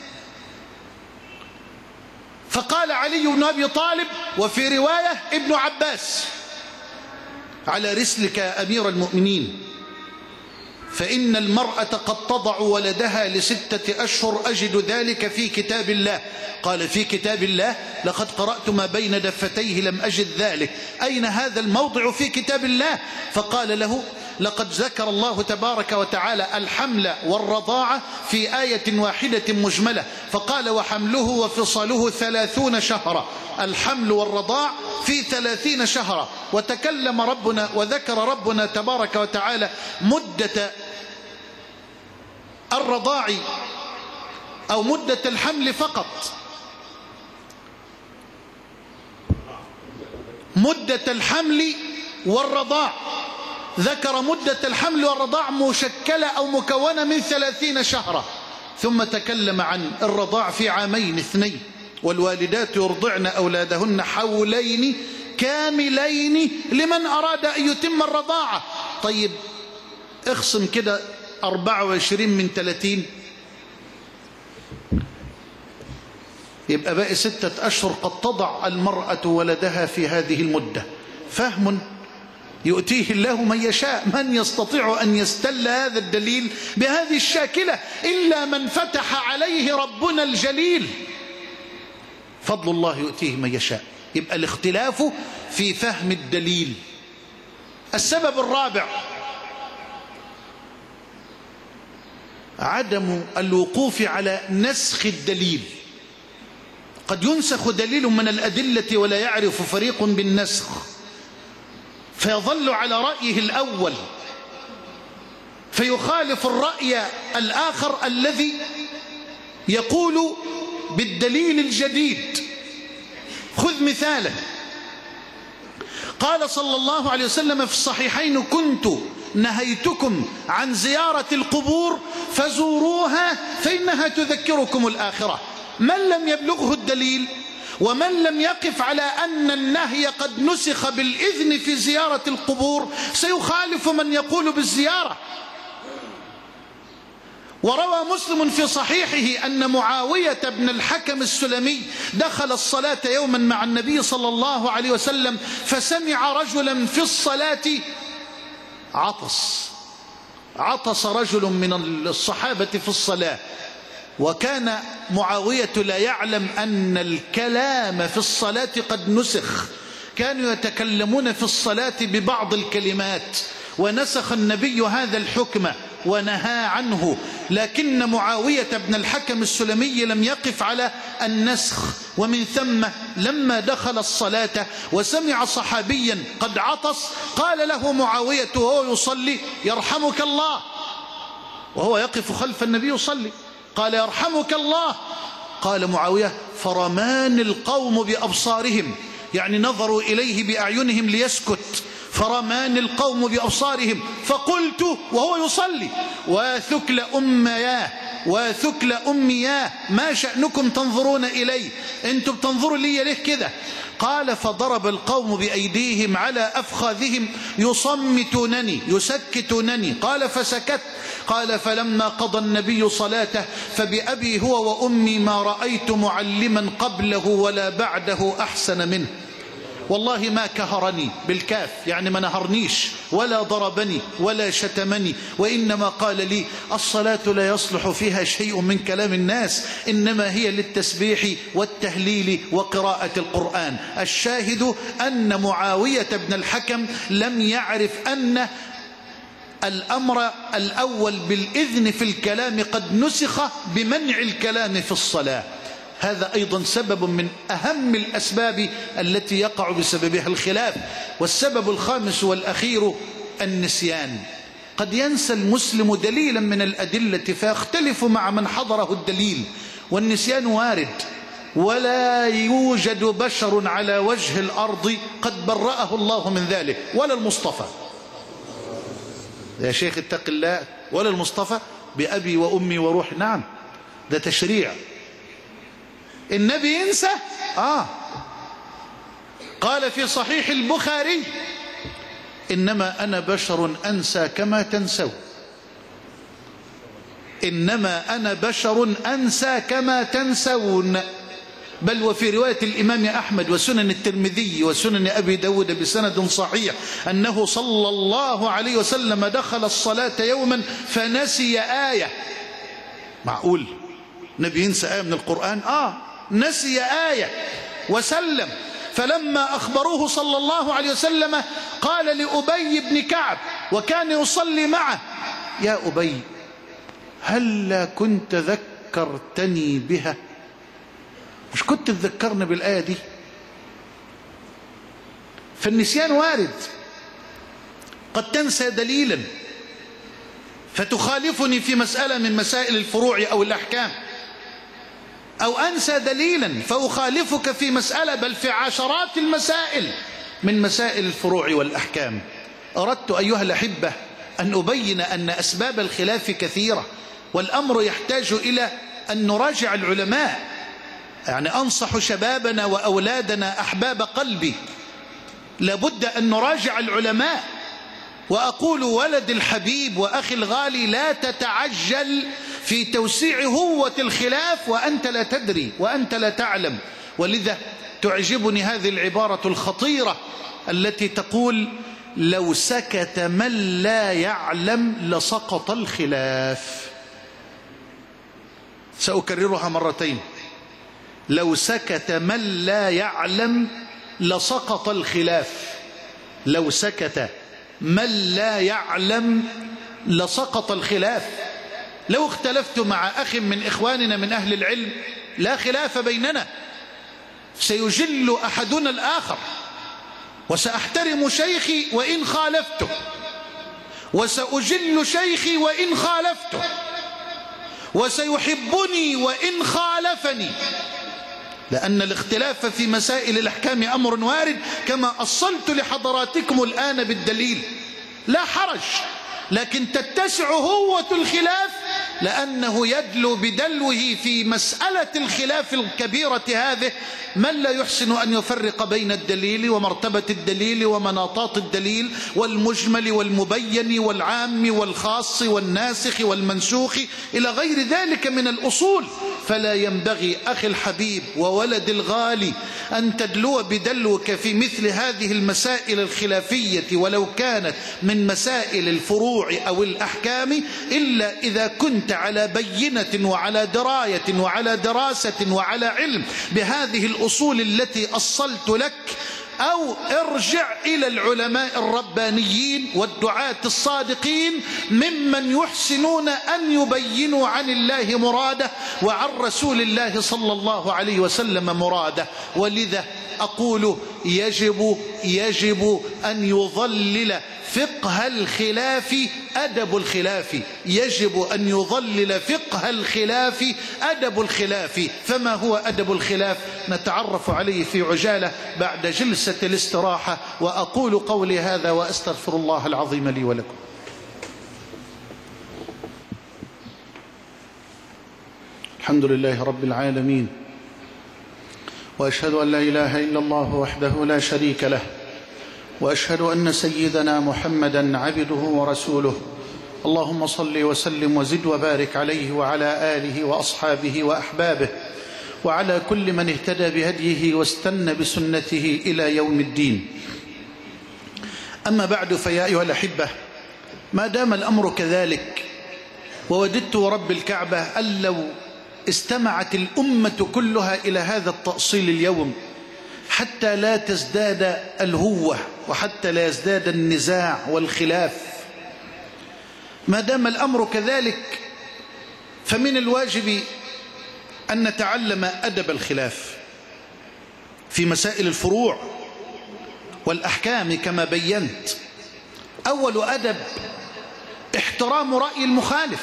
فقال علي بن أبي طالب وفي رواية ابن عباس على رسلك يا أمير المؤمنين، فإن المرأة قد تضع ولدها ل6 أشهر، أجد ذلك في كتاب الله. قال في كتاب الله؟ لقد قرأت ما بين دفتيه لم أجد ذلك. أين هذا الموضع في كتاب الله؟ فقال له لقد ذكر الله تبارك وتعالى الحمل والرضاعة في آية واحدة مجملة، فقال وحمله وفصاله 30 شهرا. الحمل والرضاع في 30 شهرا. وتكلم ربنا وذكر ربنا تبارك وتعالى مدة الرضاع أو مدة الحمل فقط، مدة الحمل والرضاع. ذكر مدة الحمل والرضاع مشكلة أو مكونة من 30 شهرا، ثم تكلم عن الرضاع في 2 عام والوالدات يرضعن أولادهن حولين كاملين لمن أراد أن يتم الرضاعة. طيب اخصم كده 24 من 30، يبقى باقي 6 أشهر قد تضع المرأة ولدها في هذه المدة. فهم يؤتيه الله من يشاء. من يستطيع أن يستل هذا الدليل بهذه الشاكلة إلا من فتح عليه ربنا الجليل. فضل الله يؤتيه من يشاء. يبقى الاختلاف في فهم الدليل. السبب الرابع عدم الوقوف على نسخ الدليل. قد ينسخ دليل من الأدلة ولا يعرف فريق بالنسخ، فيظل على رأيه الأول فيخالف الرأي الآخر الذي يقول بالدليل الجديد. خذ مثالا، قال صلى الله عليه وسلم في الصحيحين: كنت نهيتكم عن زيارة القبور فزوروها فإنها تذكركم الآخرة. من لم يبلغه الدليل ومن لم يقف على أن النهي قد نسخ بالإذن في زيارة القبور سيخالف من يقول بالزيارة. وروى مسلم في صحيحه أن معاوية بن الحكم السلمي دخل الصلاة يوما مع النبي صلى الله عليه وسلم فسمع رجلا في الصلاة عطس رجل من الصحابة في الصلاة، وكان معاوية لا يعلم أن الكلام في الصلاة قد نسخ. كانوا يتكلمون في الصلاة ببعض الكلمات ونسخ النبي هذا الحكم ونهى عنه، لكن معاوية بن الحكم السلمي لم يقف على النسخ. ومن ثم لما دخل الصلاة وسمع صحابيا قد عطس قال له معاوية وهو يصلي: يرحمك الله، وهو يقف خلف النبي يصلي. قال: يرحمك الله. قال معاوية: فرمان القوم بأبصارهم، يعني نظروا إليه بأعينهم ليسكت، فرمان القوم بأبصارهم. فقلت وهو يصلي: وثكل أمياه وثكل أمياه، ما شأنكم تنظرون إلي؟ أنتم بتنظروا لي ليه كده؟ قال: فضرب القوم بأيديهم على أفخاذهم يصمتونني يسكتونني. قال: فسكت. قال: فلما قضى النبي صلاته فبأبي هو وأمي ما رأيت معلما قبله ولا بعده أحسن منه. والله ما كهرني بالكاف، يعني ما نهرنيش ولا ضربني ولا شتمني، وإنما قال لي: الصلاة لا يصلح فيها شيء من كلام الناس، إنما هي للتسبيح والتهليل وقراءة القرآن. الشاهد أن معاوية بن الحكم لم يعرف أن الأمر الأول بالإذن في الكلام قد نسخ بمنع الكلام في الصلاة. هذا أيضا سبب من أهم الأسباب التي يقع بسببها الخلاف. والسبب الخامس والأخير النسيان. قد ينسى المسلم دليلا من الأدلة فيختلف مع من حضره الدليل، والنسيان وارد، ولا يوجد بشر على وجه الأرض قد برأه الله من ذلك، ولا المصطفى. يا شيخ اتق الله، ولا المصطفى بأبي وأمي وروح. نعم، ده تشريع. النبي ينسى؟ قال في صحيح البخاري: إنما أنا بشر أنسى كما تنسون. إنما أنا بشر أنسى كما تنسون. بل وفي رواية الإمام أحمد وسنن الترمذي وسنن أبي داود بسند صحيح أنه صلى الله عليه وسلم دخل الصلاة يوما فنسي آية. معقول نبي ينسى آية من القرآن؟ نسي آية وسلم. فلما أخبروه صلى الله عليه وسلم قال لأبي بن كعب وكان يصلي معه: يا أبي، هل كنت ذكرتني بها؟ مش كنت تذكرنا بالآية دي؟ فالنسيان وارد. قد تنسى دليلا فتخالفني في مسألة من مسائل الفروع أو الأحكام، أو أنسى دليلا فأخالفك في مسألة، بل في عشرات المسائل من مسائل الفروع والأحكام. أردت أيها الأحبة أن أبين أن أسباب الخلاف كثيرة، والأمر يحتاج إلى أن نراجع العلماء. يعني أنصح شبابنا وأولادنا أحباب قلبي، لابد أن نراجع العلماء. وأقول ولد الحبيب وأخي الغالي، لا تتعجل في توسيع هوة الخلاف وأنت لا تدري وأنت لا تعلم. ولذا تعجبني هذه العبارة الخطيرة التي تقول: لو سكت من لا يعلم لسقط الخلاف. سأكررها مرتين: لو سكت من لا يعلم لسقط الخلاف. لو سكت من لا يعلم لسقط الخلاف. لو اختلفت مع أخ من إخواننا من أهل العلم لا خلاف بيننا، سيجل أحدنا الآخر، وسأحترم شيخي وإن خالفته، وسأجل شيخي وإن خالفته، وسيحبني وإن خالفني، لأن الاختلاف في مسائل الأحكام أمر وارد كما أصلت لحضراتكم الآن بالدليل، لا حرج. لكن تتسع هوة الخلاف لأنه يدلو بدلوه في مسألة الخلاف الكبيرة هذه من لا يحسن أن يفرق بين الدليل ومرتبة الدليل ومناطات الدليل والمجمل والمبين والعام والخاص والناسخ والمنسوخ إلى غير ذلك من الأصول. فلا ينبغي أخي الحبيب وولد الغالي أن تدلو بدلوك في مثل هذه المسائل الخلافية ولو كانت من مسائل الفروع أو الأحكام إلا إذا كنت على بينة وعلى دراية وعلى دراسة وعلى علم بهذه الأصول التي أصلت لك، أو ارجع إلى العلماء الربانيين والدعاة الصادقين ممن يحسنون أن يبينوا عن الله مراده وعن رسول الله صلى الله عليه وسلم مراده. ولذا أقول يجب أن يظلل فقه الخلاف أدب الخلاف، يجب أن يظلل فقه الخلاف أدب الخلاف. فما هو أدب الخلاف؟ نتعرف عليه في عجالة بعد جلسة الاستراحة. وأقول قولي هذا وأستغفر الله العظيم لي ولكم. الحمد لله رب العالمين، وأشهد أن لا إله إلا الله وحده لا شريك له، وأشهد أن سيدنا محمدا عبده ورسوله. اللهم صل وسلم وزد وبارك عليه وعلى آله وأصحابه وأحبابه وعلى كل من اهتدى بهديه واستنى بسنته إلى يوم الدين. أما بعد، فيا أيها الأحبة، ما دام الأمر كذلك، ووددت ورب الكعبة أن لو استمعت الأمة كلها إلى هذا التأصيل اليوم حتى لا تزداد الهوة وحتى لا يزداد النزاع والخلاف. ما دام الأمر كذلك فمن الواجب أن نتعلم أدب الخلاف في مسائل الفروع والأحكام كما بينت. أول أدب احترام رأي المخالف.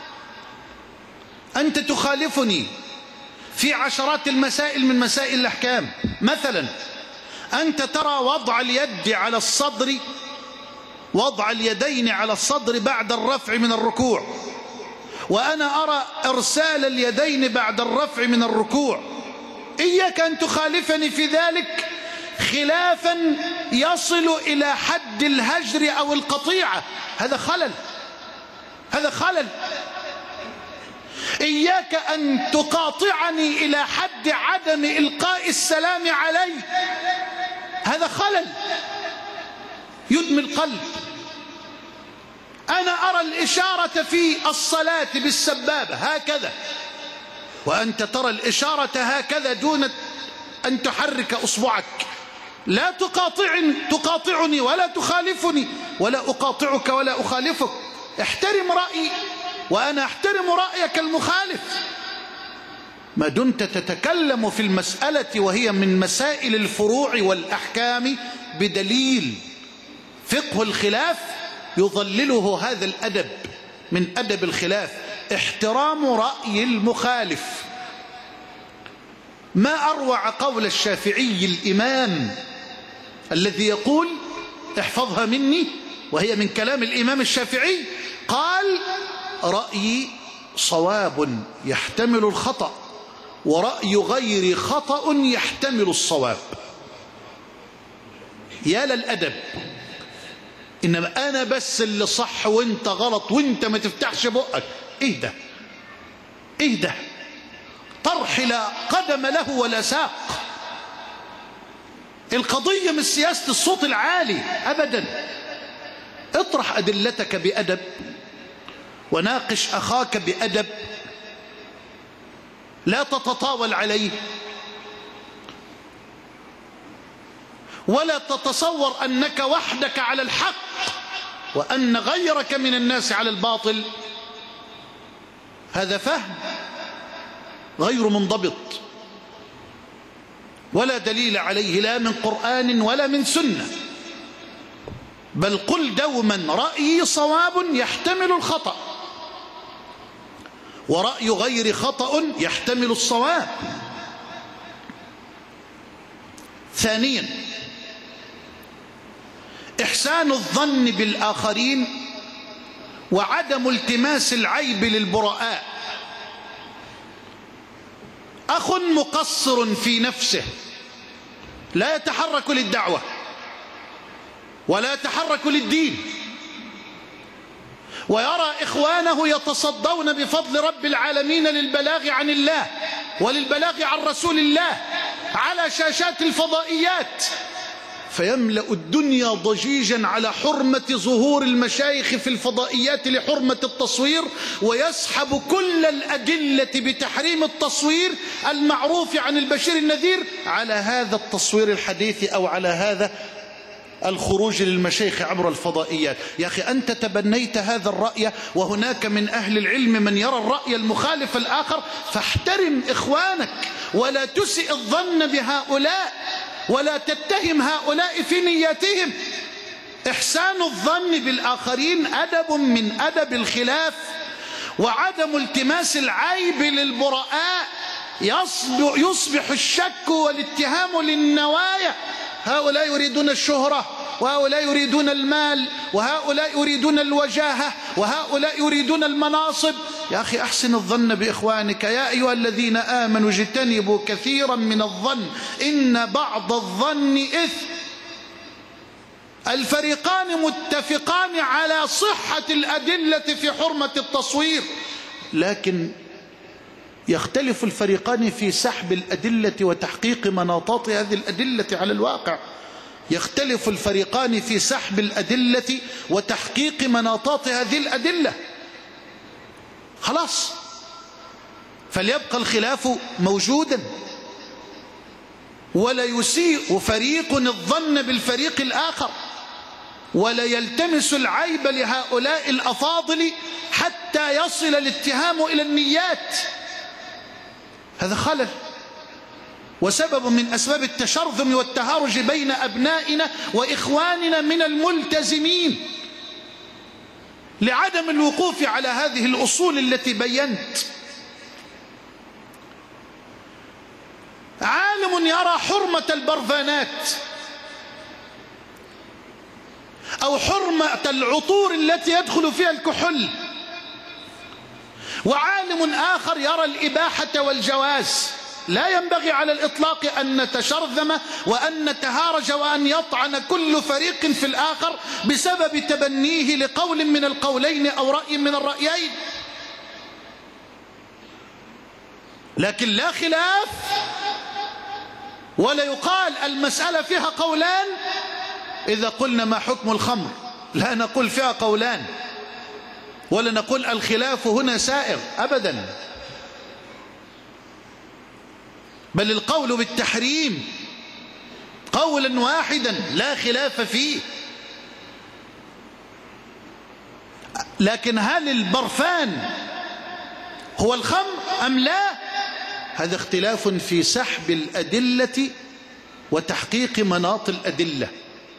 أنت تخالفني في عشرات المسائل من مسائل الأحكام. مثلا أنت ترى وضع اليد على الصدر، وضع اليدين على الصدر بعد الرفع من الركوع، وأنا أرى إرسال اليدين بعد الرفع من الركوع. إياك أن تخالفني في ذلك خلافا يصل إلى حد الهجر أو القطيعة. هذا خلل، هذا خلل. إياك أن تقاطعني إلى حد عدم إلقاء السلام علي. هذا خلل يدمي القلب. أنا أرى الإشارة في الصلاة بالسبابة هكذا، وأنت ترى الإشارة هكذا دون أن تحرك أصبعك. لا تقاطعني ولا تخالفني، ولا أقاطعك ولا أخالفك. احترم رأيي وأنا أحترم رأيك المخالف. ما دمت تتكلم في المسألة وهي من مسائل الفروع والأحكام بدليل، فقه الخلاف يظلله هذا الأدب من أدب الخلاف، احترام رأي المخالف. ما أروع قول الشافعي الإمام الذي يقول، احفظها مني وهي من كلام الإمام الشافعي، قال: رأيي صواب يحتمل الخطأ، ورأي غير خطأ يحتمل الصواب. يا للأدب، إنما أنا بس اللي صح وإنت غلط وإنت ما تفتحش بقك. إيه ده؟ إيه ده؟ طرح لا قدم له ولا ساق. القضية مش سياسة الصوت العالي أبدا. اطرح أدلتك بأدب، وناقش أخاك بأدب، لا تتطاول عليه، ولا تتصور أنك وحدك على الحق وأن غيرك من الناس على الباطل. هذا فهم غير منضبط، ولا دليل عليه لا من قرآن ولا من سنة. بل قل دوما رأيي صواب يحتمل الخطأ، ورأي غير خطأ يحتمل الصواب. ثانيا، إحسان الظن بالآخرين وعدم التماس العيب للبراء. أخ مقصر في نفسه لا يتحرك للدعوة ولا يتحرك للدين، ويرى إخوانه يتصدون بفضل رب العالمين للبلاغ عن الله وللبلاغ عن رسول الله على شاشات الفضائيات، فيملأ الدنيا ضجيجا على حرمة ظهور المشايخ في الفضائيات لحرمة التصوير، ويسحب كل الأدلة بتحريم التصوير المعروف عن البشير النذير على هذا التصوير الحديث أو على هذا الخروج للمشايخ عبر الفضائيات. يا أخي، أنت تبنيت هذا الرأي، وهناك من أهل العلم من يرى الرأي المخالف الآخر، فاحترم إخوانك ولا تسئ الظن بهؤلاء ولا تتهم هؤلاء في نياتهم. إحسان الظن بالآخرين أدب من أدب الخلاف، وعدم التماس العيب للبراء يصبح الشك والاتهام للنوايا. هؤلاء يريدون الشهرة، وهؤلاء يريدون المال، وهؤلاء يريدون الوجاهة، وهؤلاء يريدون المناصب. يا أخي، أحسن الظن بإخوانك. يا أيها الذين آمنوا اجتنبوا كثيرا من الظن إن بعض الظن إثم. الفريقان متفقان على صحة الأدلة في حرمة التصوير، لكن يختلف الفريقان في سحب الأدلة وتحقيق مناطات هذه الأدلة على الواقع. يختلف الفريقان في سحب الأدلة وتحقيق مناطات هذه الأدلة. خلاص، فليبقى الخلاف موجودا، ولا يسيء فريق الظن بالفريق الآخر، ولا يلتمس العيب لهؤلاء الأفاضل حتى يصل الاتهام إلى النيات. هذا خلل وسبب من أسباب التشرذم والتهارج بين أبنائنا وإخواننا من الملتزمين، لعدم الوقوف على هذه الأصول التي بينت. عالم يرى حرمة البرفانات أو حرمة العطور التي يدخل فيها الكحول، وعالم آخر يرى الإباحة والجواز. لا ينبغي على الإطلاق أن نتشرذم وأن نتهارج وأن يطعن كل فريق في الآخر بسبب تبنيه لقول من القولين أو رأي من الرأيين، لكن لا خلاف، ولا يقال المسألة فيها قولان. إذا قلنا ما حكم الخمر لا نقول فيها قولان، ولا نقول الخلاف هنا سائر أبدا، بل القول بالتحريم قولا واحدا لا خلاف فيه. لكن هل البرفان هو الخمر أم لا؟ هذا اختلاف في سحب الأدلة وتحقيق مناط الأدلة،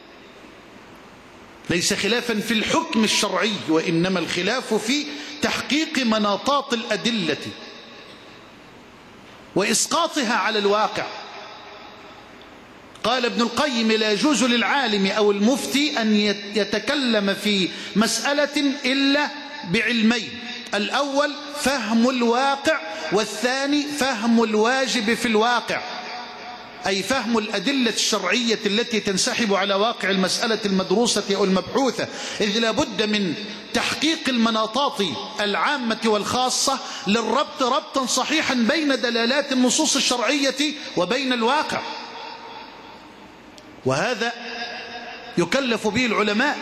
ليس خلافا في الحكم الشرعي، وإنما الخلاف في تحقيق مناطات الأدلة وإسقاطها على الواقع. قال ابن القيم: لا يجوز للعالم أو المفتي أن يتكلم في مسألة إلا بعلمين: الأول فهم الواقع، والثاني فهم الواجب في الواقع، أي فهم الأدلة الشرعية التي تنسحب على واقع المسألة المدروسة أو المبحوثة، إذ لا بد من تحقيق المناطات العامة والخاصة للربط ربطا صحيحا بين دلالات النصوص الشرعية وبين الواقع، وهذا يكلف به العلماء.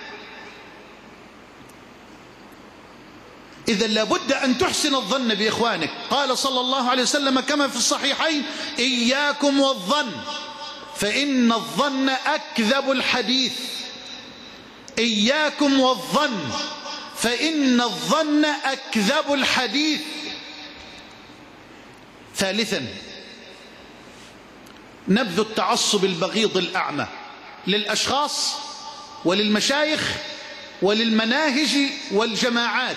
إذا لابد أن تحسن الظن بإخوانك. قال صلى الله عليه وسلم كما في الصحيحين: إياكم والظن فإن الظن أكذب الحديث. إياكم والظن فإن الظن أكذب الحديث. ثالثا، نبذ التعصب البغيض الأعمى للأشخاص وللمشايخ وللمناهج والجماعات.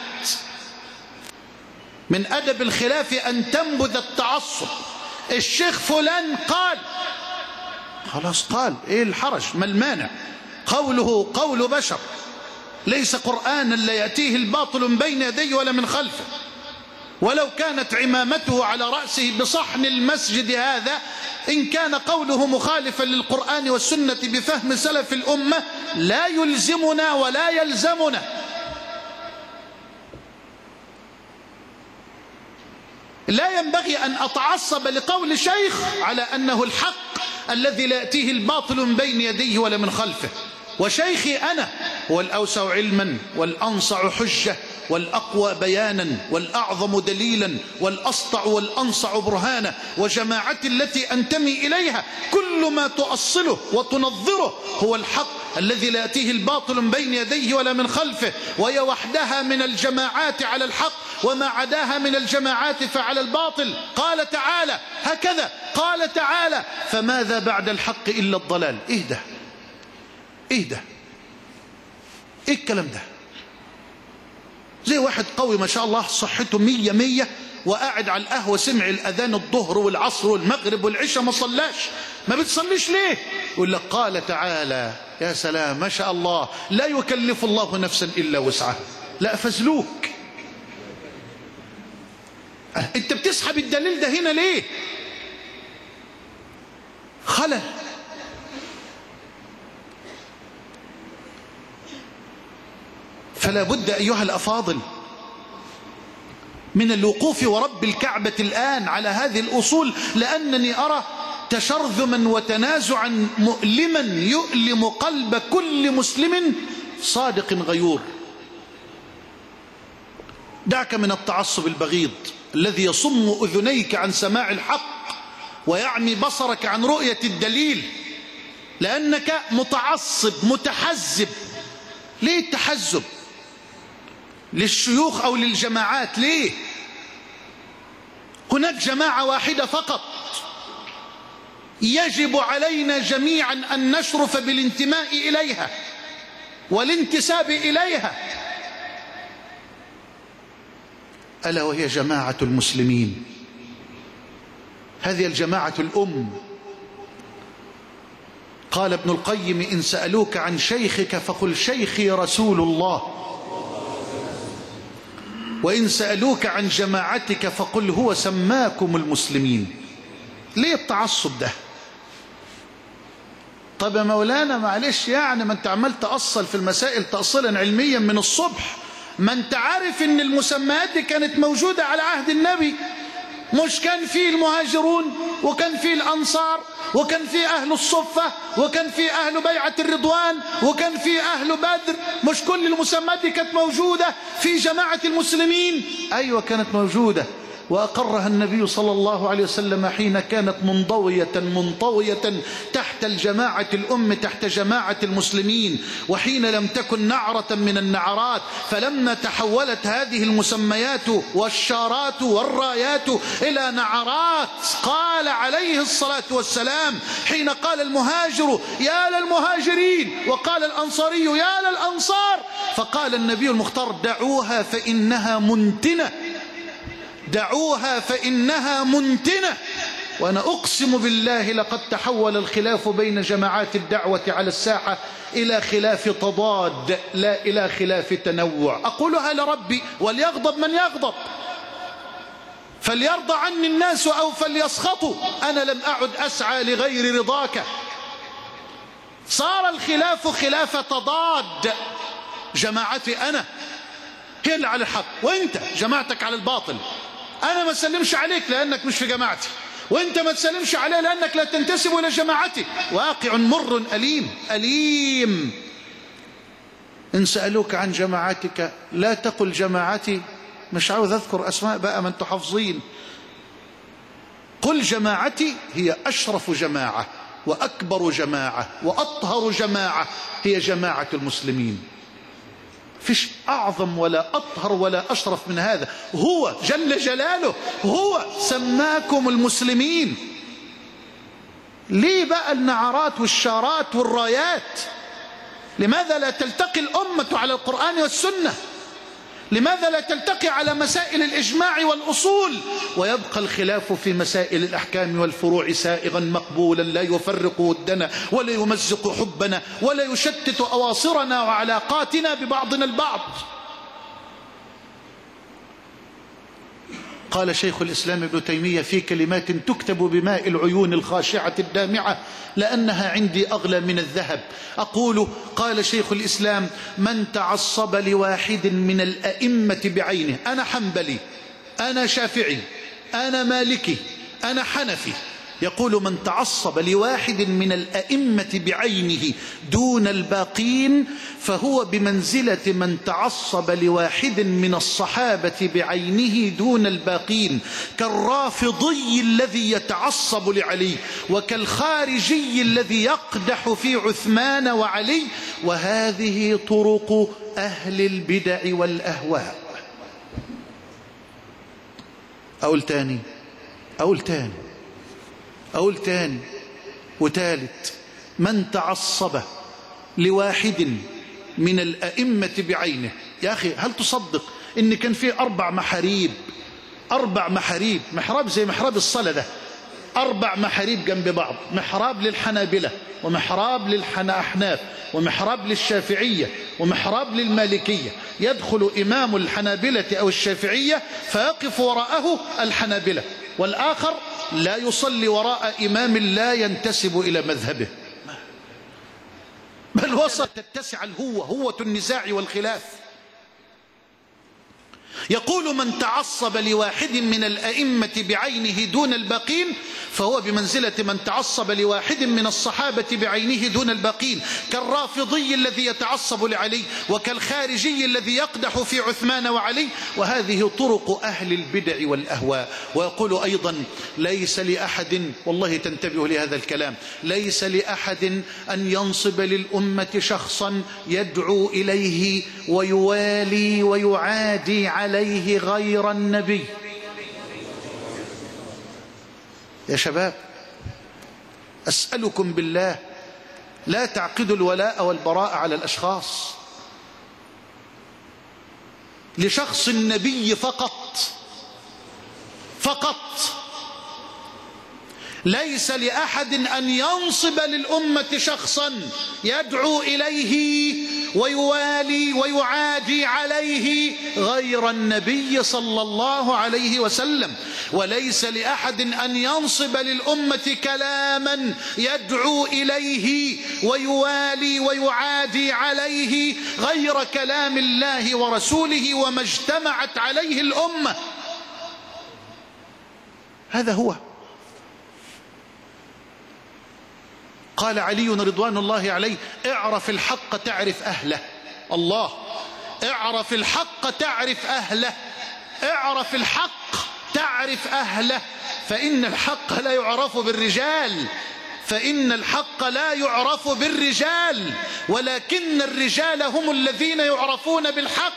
من أدب الخلاف أن تنبذ التعصب. الشيخ فلان قال، خلاص قال، إيه الحرج؟ ما المانع؟ قوله قول بشر، ليس قرآنا لا يأتيه الباطل من بين يديه ولا من خلفه. ولو كانت عمامته على رأسه بصحن المسجد هذا، إن كان قوله مخالفا للقرآن والسنة بفهم سلف الأمة لا يلزمنا ولا يلزمنا. لا ينبغي أن أتعصب لقول شيخ على أنه الحق الذي لا يأتيه الباطل من بين يديه ولا من خلفه. وشيخي أنا هو الأوسع علما والأنصع حجة والأقوى بيانا والأعظم دليلا والأسطع والأنصع برهانا، وجماعتي التي أنتمي إليها كل ما تؤصله وتنظره هو الحق الذي لا يأتيه الباطل من بين يديه ولا من خلفه، وهي وحدها من الجماعات على الحق، وما عداها من الجماعات فعلى الباطل. قال تعالى هكذا، قال تعالى: فماذا بعد الحق إلا الضلال. إيه ده؟ إيه ده؟ إيه الكلام ده؟ زي واحد قوي ما شاء الله صحته 100 وقاعد على القهوة سمع الأذان الظهر والعصر والمغرب والعشاء ما صلاش. ما بتصليش ليه؟ يقول لك قال تعالى. يا سلام ما شاء الله، لا يكلف الله نفسا إلا وسعها. لا فزلوك، انت بتسحب الدليل ده هنا ليه؟ خلل. فلا بد أيها الأفاضل من الوقوف ورب الكعبة الآن على هذه الأصول، لأنني أرى تشرذما وتنازعا مؤلما يؤلم قلب كل مسلم صادق غيور. دعك من التعصب البغيض الذي يصم أذنيك عن سماع الحق ويعمي بصرك عن رؤية الدليل، لأنك متعصب متحزب. ليه التحزب؟ للشيوخ أو للجماعات؟ ليه؟ هناك جماعة واحدة فقط يجب علينا جميعا أن نشرف بالانتماء إليها والانتساب إليها، ألا وهي جماعة المسلمين. هذه الجماعة الأم. قال ابن القيم: إن سألوك عن شيخك فقل شيخي رسول الله، وإن سألوك عن جماعتك فقل هو سماكم المسلمين. ليه التعصب ده؟ طب يا مولانا معلش، يعني ما انت عمال تأصل في المسائل تأصيلا علميا من الصبح، ما انت عارف ان المسميات دي كانت موجودة على عهد النبي. مش كان فيه المهاجرون وكان فيه الأنصار وكان فيه أهل الصفة وكان فيه أهل بيعة الرضوان وكان فيه أهل بدر؟ مش كل المسميات دي كانت موجودة في جماعة المسلمين؟ أيوة كانت موجودة، وأقرها النبي صلى الله عليه وسلم حين كانت منطوية تحت الجماعة الأم، تحت جماعة المسلمين، وحين لم تكن نعرة من النعرات. فلما تحولت هذه المسميات والشارات والرايات إلى نعرات، قال عليه الصلاة والسلام حين قال المهاجر يا للمهاجرين وقال الأنصاري يا للأنصار، فقال النبي المختار: دعوها فإنها منتنة، دعوها فإنها منتنة. وأنا أقسم بالله لقد تحول الخلاف بين جماعات الدعوة على الساحة إلى خلاف تضاد لا إلى خلاف تنوع. أقولها لربي وليغضب من يغضب، فليرضى عني الناس أو فليسخطوا، أنا لم أعد أسعى لغير رضاك. صار الخلاف خلاف تضاد، جماعتي أنا هي اللي على الحق وانت جماعتك على الباطل. أنا ما سلمش عليك لأنك مش في جماعتي، وانت ما تسلمش عليه لأنك لا تنتسب إلى جماعتي. واقع مر أليم أليم. إن سألوك عن جماعتك لا تقل جماعتي، مش عاوز أذكر أسماء بقى، ما أنتم حافظين. قل جماعتي هي أشرف جماعة وأكبر جماعة وأطهر جماعة، هي جماعة المسلمين. فيش أعظم ولا أطهر ولا أشرف من هذا. هو جل جلاله هو سماكم المسلمين. ليه بقى النعرات والشارات والرايات؟ لماذا لا تلتقي الأمة على القرآن والسنة؟ لماذا لا تلتقي على مسائل الإجماع والأصول؟ ويبقى الخلاف في مسائل الأحكام والفروع سائغا مقبولا، لا يفرق ودنا ولا يمزق حبنا ولا يشتت أواصرنا وعلاقاتنا ببعضنا البعض. قال شيخ الإسلام ابن تيمية في كلمات تكتب بماء العيون الخاشعة الدامعة لأنها عندي أغلى من الذهب. أقول قال شيخ الإسلام: من تعصب لواحد من الأئمة بعينه، أنا حنبلي، أنا شافعي، أنا مالكي، أنا حنفي، يقول: من تعصب لواحد من الأئمة بعينه دون الباقين فهو بمنزلة من تعصب لواحد من الصحابة بعينه دون الباقين، كالرافضي الذي يتعصب لعلي، وكالخارجي الذي يقدح في عثمان وعلي. وهذه طرق أهل البدع والأهواء. أقول تاني وتالت: من تعصب لواحد من الأئمة بعينه. يا أخي هل تصدق إن كان فيه 4 محاريب، محراب زي محراب الصلاة ده، 4 محاريب جنب بعض، محراب للحنابلة ومحراب للأحناف ومحراب للشافعية ومحراب للمالكية. يدخل إمام الحنابلة أو الشافعية فيقف وراءه الحنابلة، والآخر لا يصلي وراء إمام لا ينتسب إلى مذهبه، بل وصل تتسع هوة النزاع والخلاف. يقول: من تعصب لواحد من الأئمة بعينه دون الباقين فهو بمنزلة من تعصب لواحد من الصحابة بعينه دون الباقين، كالرافضي الذي يتعصب لعلي، وكالخارجي الذي يقدح في عثمان وعلي. وهذه طرق أهل البدع والأهواء. ويقول أيضا: ليس لأحد، والله تنتبه لهذا الكلام، ليس لأحد أن ينصب للأمة شخصا يدعو إليه ويوالي ويعادي عليه غير النبي. يا شباب أسألكم بالله لا تعقدوا الولاء والبراء على الأشخاص، لشخص النبي فقط. ليس لأحد أن ينصب للأمة شخصا يدعو إليه ويوالي ويعادي عليه غير النبي صلى الله عليه وسلم. وليس لأحد أن ينصب للأمة كلاما يدعو إليه ويوالي ويعادي عليه غير كلام الله ورسوله وما اجتمعت عليه الأمة. هذا هو. قال علي رضوان الله عليه: اعرف الحق تعرف أهله. الله، اعرف الحق تعرف أهله، اعرف الحق تعرف أهله، فإن الحق لا يعرف بالرجال، فإن الحق لا يعرف بالرجال، ولكن الرجال هم الذين يعرفون بالحق.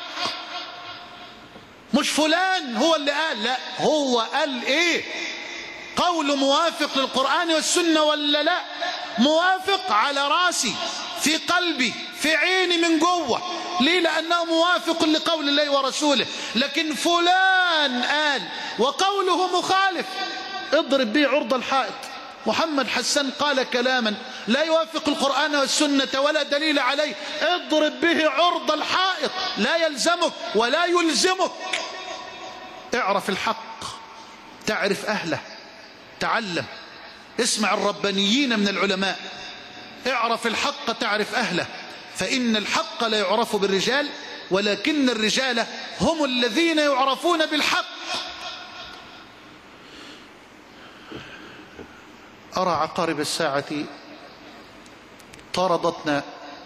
مش فلان هو اللي قال، لا، هو قال ايه؟ قول موافق للقرآن والسنة ولا لا؟ موافق على راسي، في قلبي، في عيني، من جوه. ليه؟ لأنه موافق لقول الله ورسوله. لكن فلان قال وقوله مخالف، اضرب به عرض الحائط. محمد حسان قال كلاما لا يوافق القرآن والسنة ولا دليل عليه، اضرب به عرض الحائط، لا يلزمك ولا يلزمك. اعرف الحق، تعرف أهله، تعلم، اسمع الربانيين من العلماء، اعرف الحق تعرف أهله، فإن الحق لا يعرف بالرجال ولكن الرجال هم الذين يعرفون بالحق. أرى عقارب الساعة طاردتنا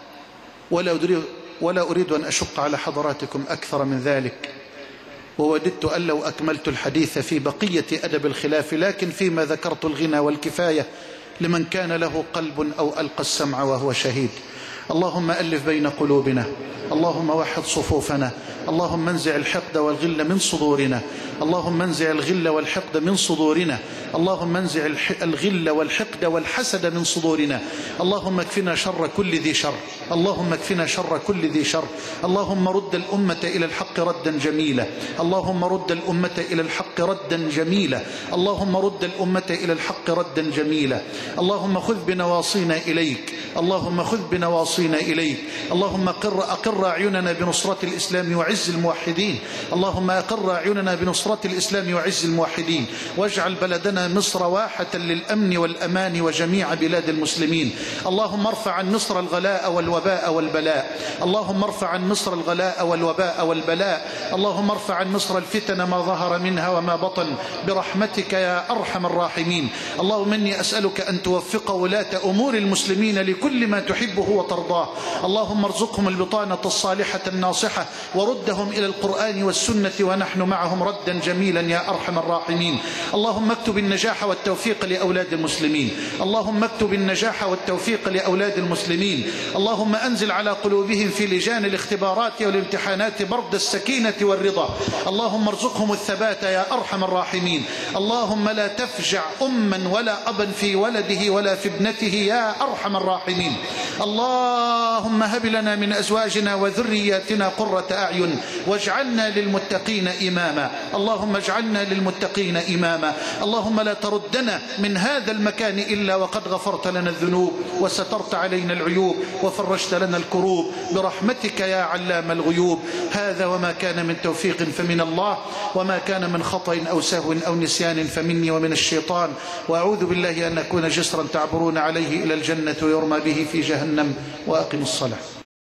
ولا أريد أن أشق على حضراتكم أكثر من ذلك، ووددت أن لو أكملت الحديث في بقية أدب الخلاف، لكن فيما ذكرت الغنى والكفاية لمن كان له قلب أو ألقى السمع وهو شهيد. اللهم ألف بين قلوبنا، اللهم وحد صفوفنا، اللهم انزع الحقد والغل من صدورنا، اللهم انزع الغل والحقد من صدورنا، اللهم انزع الغل والحقد والحسد من صدورنا، اللهم اكفنا شر كل ذي شر، اللهم اكفنا شر كل ذي شر، اللهم رد الأمة إلى الحق ردا جميلا، اللهم رد الأمة إلى الحق ردا جميلا، اللهم رد الأمة إلى الحق ردا جميلا، اللهم خذ بنواصينا إليك، اللهم خذ بنواصينا إليك، اللهم أقر أعيننا بنصرة الإسلام وعز الموحدين، اللهم أقر أعيننا بنصرة الإسلام وعز الموحدين، واجعل بلدنا مصر واحة للأمن والأمان وجميع بلاد المسلمين. اللهم ارفع عن مصر الغلاء والوباء والبلاء، اللهم ارفع عن مصر الغلاء والوباء والبلاء، اللهم ارفع عن مصر الفتن ما ظهر منها وما بطن برحمتك يا أرحم الراحمين. اللهم إني أسألك أن توفق ولاة أمور المسلمين لكل ما تحبه وترضاه، اللهم ارزقهم البطانة الصالحة الناصحة وردهم إلى القرآن والسنة ونحن معهم ردا جميلا يا أرحم الراحمين. اللهم اكتب النجاح والتوفيق لأولاد المسلمين، اللهم اكتب النجاح والتوفيق لأولاد المسلمين، اللهم أنزل على قلوبهم في لجان الاختبارات والامتحانات برد السكينة والرضا، اللهم ارزقهم الثبات يا أرحم الراحمين. اللهم لا تفجع أما ولا أبا في ولده ولا في ابنته يا أرحم الراحمين. اللهم هب لنا من أزواجنا وذرياتنا قرة أعين واجعلنا للمتقين إماما، اللهم اجعلنا للمتقين إماما. اللهم لا تردنا من هذا المكان إلا وقد غفرت لنا الذنوب وسترت علينا العيوب وفرجت لنا الكروب برحمتك يا علام الغيوب. هذا وما كان من توفيق فمن الله، وما كان من خطأ أو سهو أو نسيان فمني ومن الشيطان، وأعوذ بالله أن أكون جسرا تعبرون عليه إلى الجنة ويرمى به في جهنم. وأقم الصلاة.